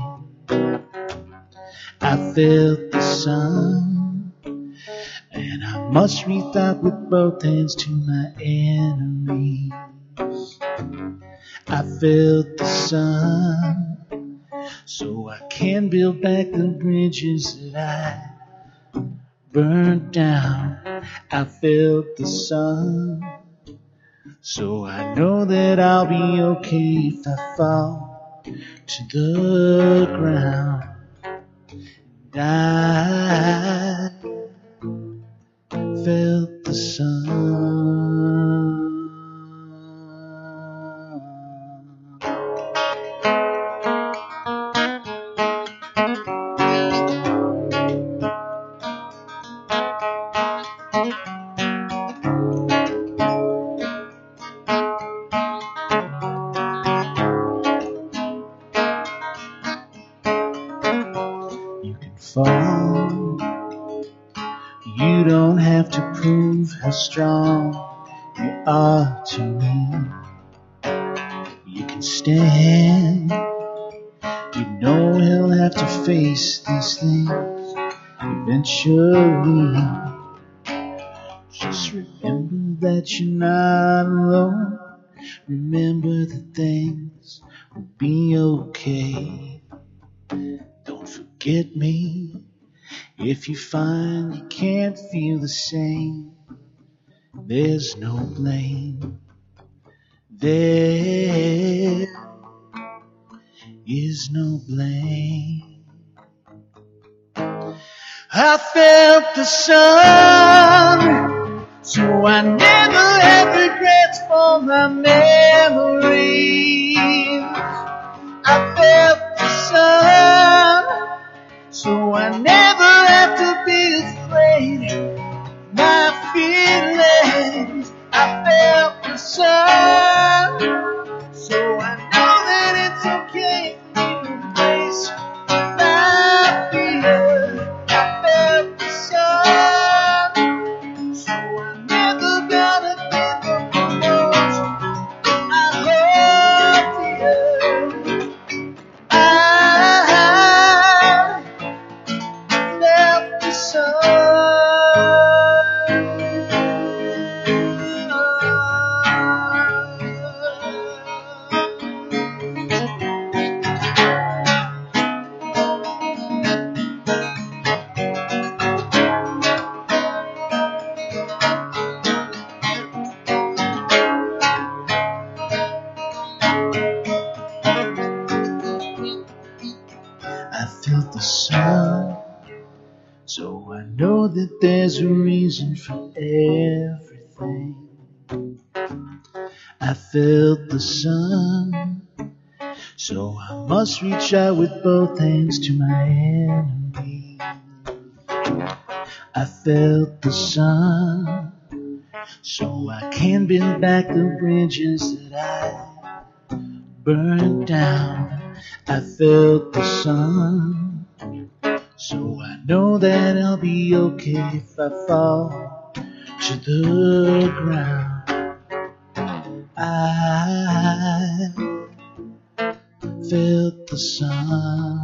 I felt the sun, and I must reach out with both hands to my enemies. I felt the sun, so I can build back the bridges that I burned down. I felt the sun, so I know that I'll be okay if I fall to the ground. I felt the sun. Fall. You don't have to prove how strong you are to me. You can stand. You know he'll have to face these things eventually. Just remember that you're not alone. Remember that things will be okay. Don't forget me if you find you can't feel the same. There's no blame. There is no blame. I felt the sun, so I never have regrets for my memories. I felt the sun, so I never have to be afraid of my feelings. I felt the sun, so I know that it's okay for me to embrace my fears. I felt the sun, so I'm never gonna think of the most I love you. I I felt the sun, so I know that there's a reason for everything. I felt the sun, so I must reach out with both hands to my enemy. I felt the sun, so I can build back the bridges that I burned down. I felt the sun, so I know that I'll be okay if I fall to the ground. I felt the sun.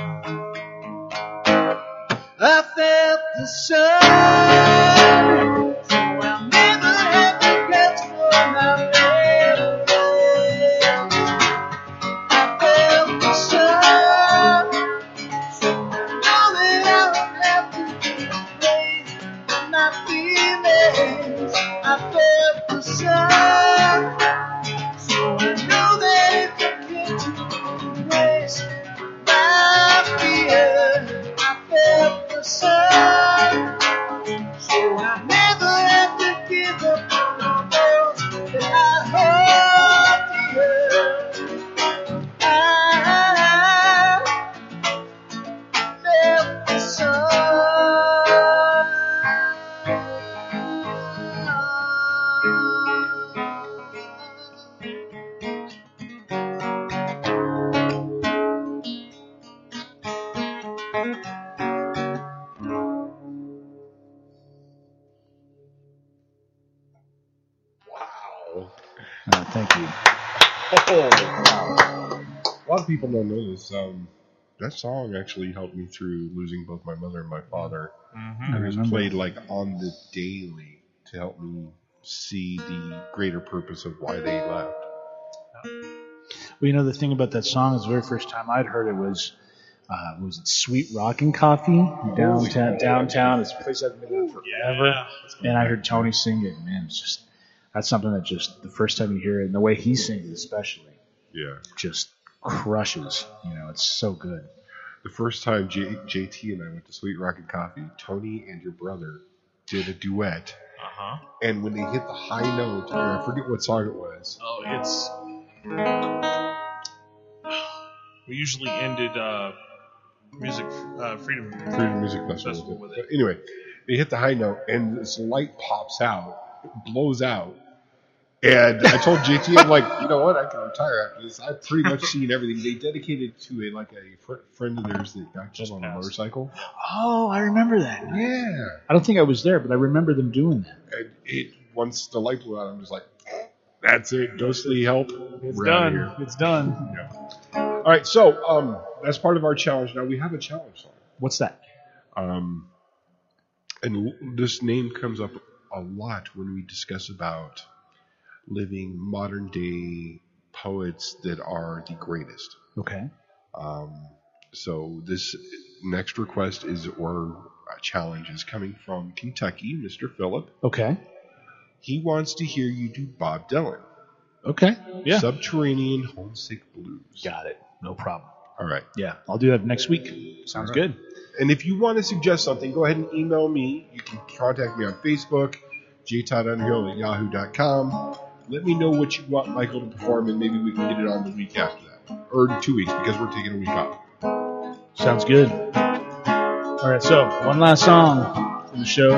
I felt the sun, so I'll never have regrets for my memories. I felt the sun, so I know that I don't have to be afraid of my feelings. I felt the sun, so I know that if I get to embrace my fear, I felt the sun, so I never have to give up on those that I hold dear. I felt the Wow. Uh, thank you. Oh, wow. A lot of people don't know this. Um, that song actually helped me through losing both my mother and my father. Mhm. It was remember. played like on the daily to help me see the greater purpose of why they left. Well, you know, the thing about that song is the very first time I'd heard it was, uh, was it Sweet Rockin' Coffee? Downtown, downtown. It's a place I've been in forever. Yeah. And I heard Tony sing it. Man, it's just, that's something that just, the first time you hear it, and the way he sings it especially, Yeah. just crushes. You know, it's so good. The first time J- JT and I went to Sweet Rocket Coffee, Tony and your brother did a duet. Uh-huh. And when they hit the high note, and I forget what song it was. Oh, it's... We usually ended uh, music uh, freedom Freedom Music Festival, Festival with with it. it. But anyway, they hit the high note, and this light pops out, it blows out. And I told J T, I'm like, you know what? I can retire after this. I've pretty much seen everything. They dedicated to a like a fr- friend of theirs that got killed on a motorcycle. Oh, I remember that. Yeah. I don't think I was there, but I remember them doing that. And it once the light blew out, I'm just like, that's it. Ghostly help. It's We're outta done. here. It's done. Yeah. All right, so um, that's part of our challenge. Now we have a challenge song. What's that? Um, and l- this name comes up a lot when we discuss about living modern day poets that are the greatest. Okay. Um, so this next request is, or a challenge is coming from Kentucky, Mister Phillip. Okay. He wants to hear you do Bob Dylan. Okay. Yeah. Subterranean Homesick Blues. Got it. No problem. All right. Yeah, I'll do that next week. Sounds All right. good. And if you want to suggest something, go ahead and email me. You can contact me on Facebook, j todd underhill at yahoo dot com. Let me know what you want Michael to perform, and maybe we can get it on the week after that. Or in two weeks, because we're taking a week off. Sounds good. All right, so one last song for the show.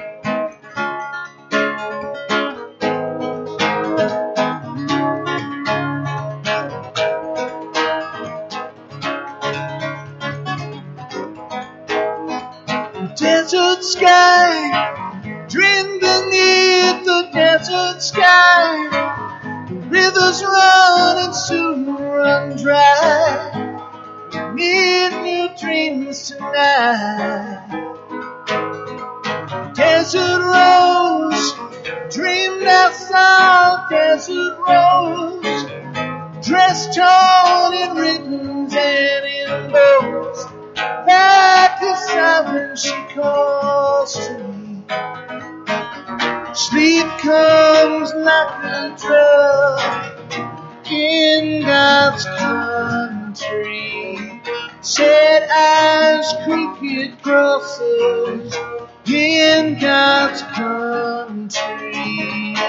Desert sky, dream beneath the desert sky. The rivers run and soon run dry. We need new dreams tonight. Desert rose, dream that song. Desert rose, dressed tall in ribbons and in bows. Like a siren she calls to me. Sleep comes like a drug in God's country. Say red eyes, crooked crosses in God's country.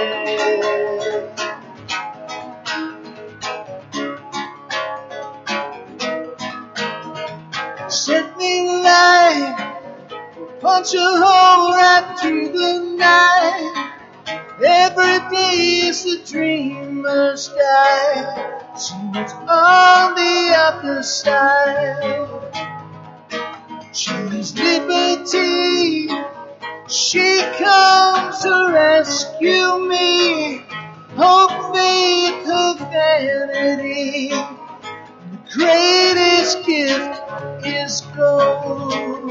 Set me light, punch a hole right through the night. Every day is a dreamer's die. See what's on the other side. She's liberty. She comes to rescue me. Hope, faith, her vanity. The greatest gift is gold.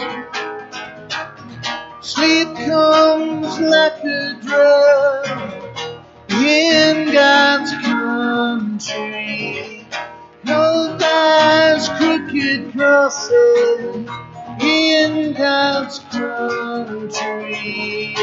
Sleep comes like a drug in God's country. Cold eyes, crooked crosses in God's country.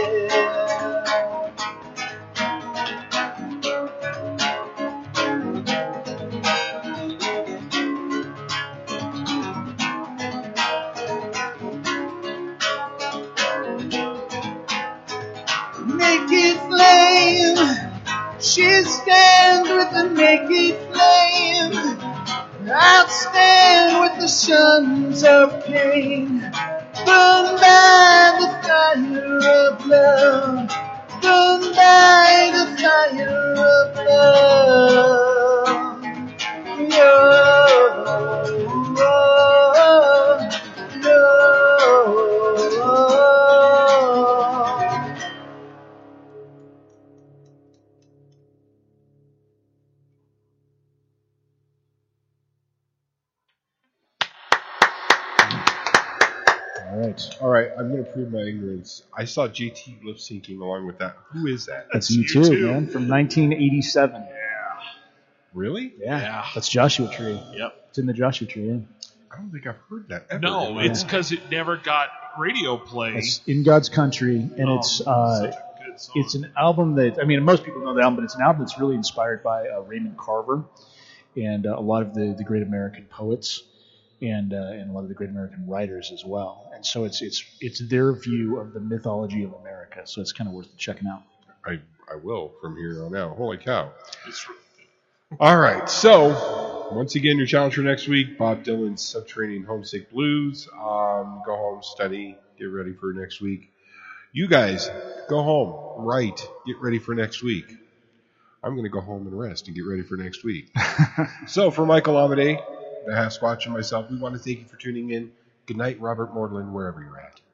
Naked flame, she stands with the naked flame. I'll stand with the sons of Cain, burned by the fire of love, burned by the fire of love. No, no, no. All right. All right, I'm going to prove my ignorance. I saw J T lip syncing along with that. Who is that? That's U two, man, from nineteen eighty-seven. Really? Yeah. Yeah. That's Joshua Tree. Yep. It's in the Joshua Tree, yeah. I don't think I've heard that ever. No, it's because it never got radio play. It's In God's Country, and Oh, it's uh, such a good song. it's an album that, I mean, most people know the album, but it's an album that's really inspired by uh, Raymond Carver and uh, a lot of the, the great American poets and uh, and a lot of the great American writers as well. And so it's it's it's their view of the mythology of America. So it's kind of worth checking out. I, I will from here on out. Holy cow. All right, so once again, your challenge for next week, Bob Dylan's Subterranean Homesick Blues. Um, go home, study, get ready for next week. You guys, go home, write, get ready for next week. I'm going to go home and rest and get ready for next week. So for Michael Amade, the Half Squatch, and myself, we want to thank you for tuning in. Good night, Robert Mordlin, wherever you're at.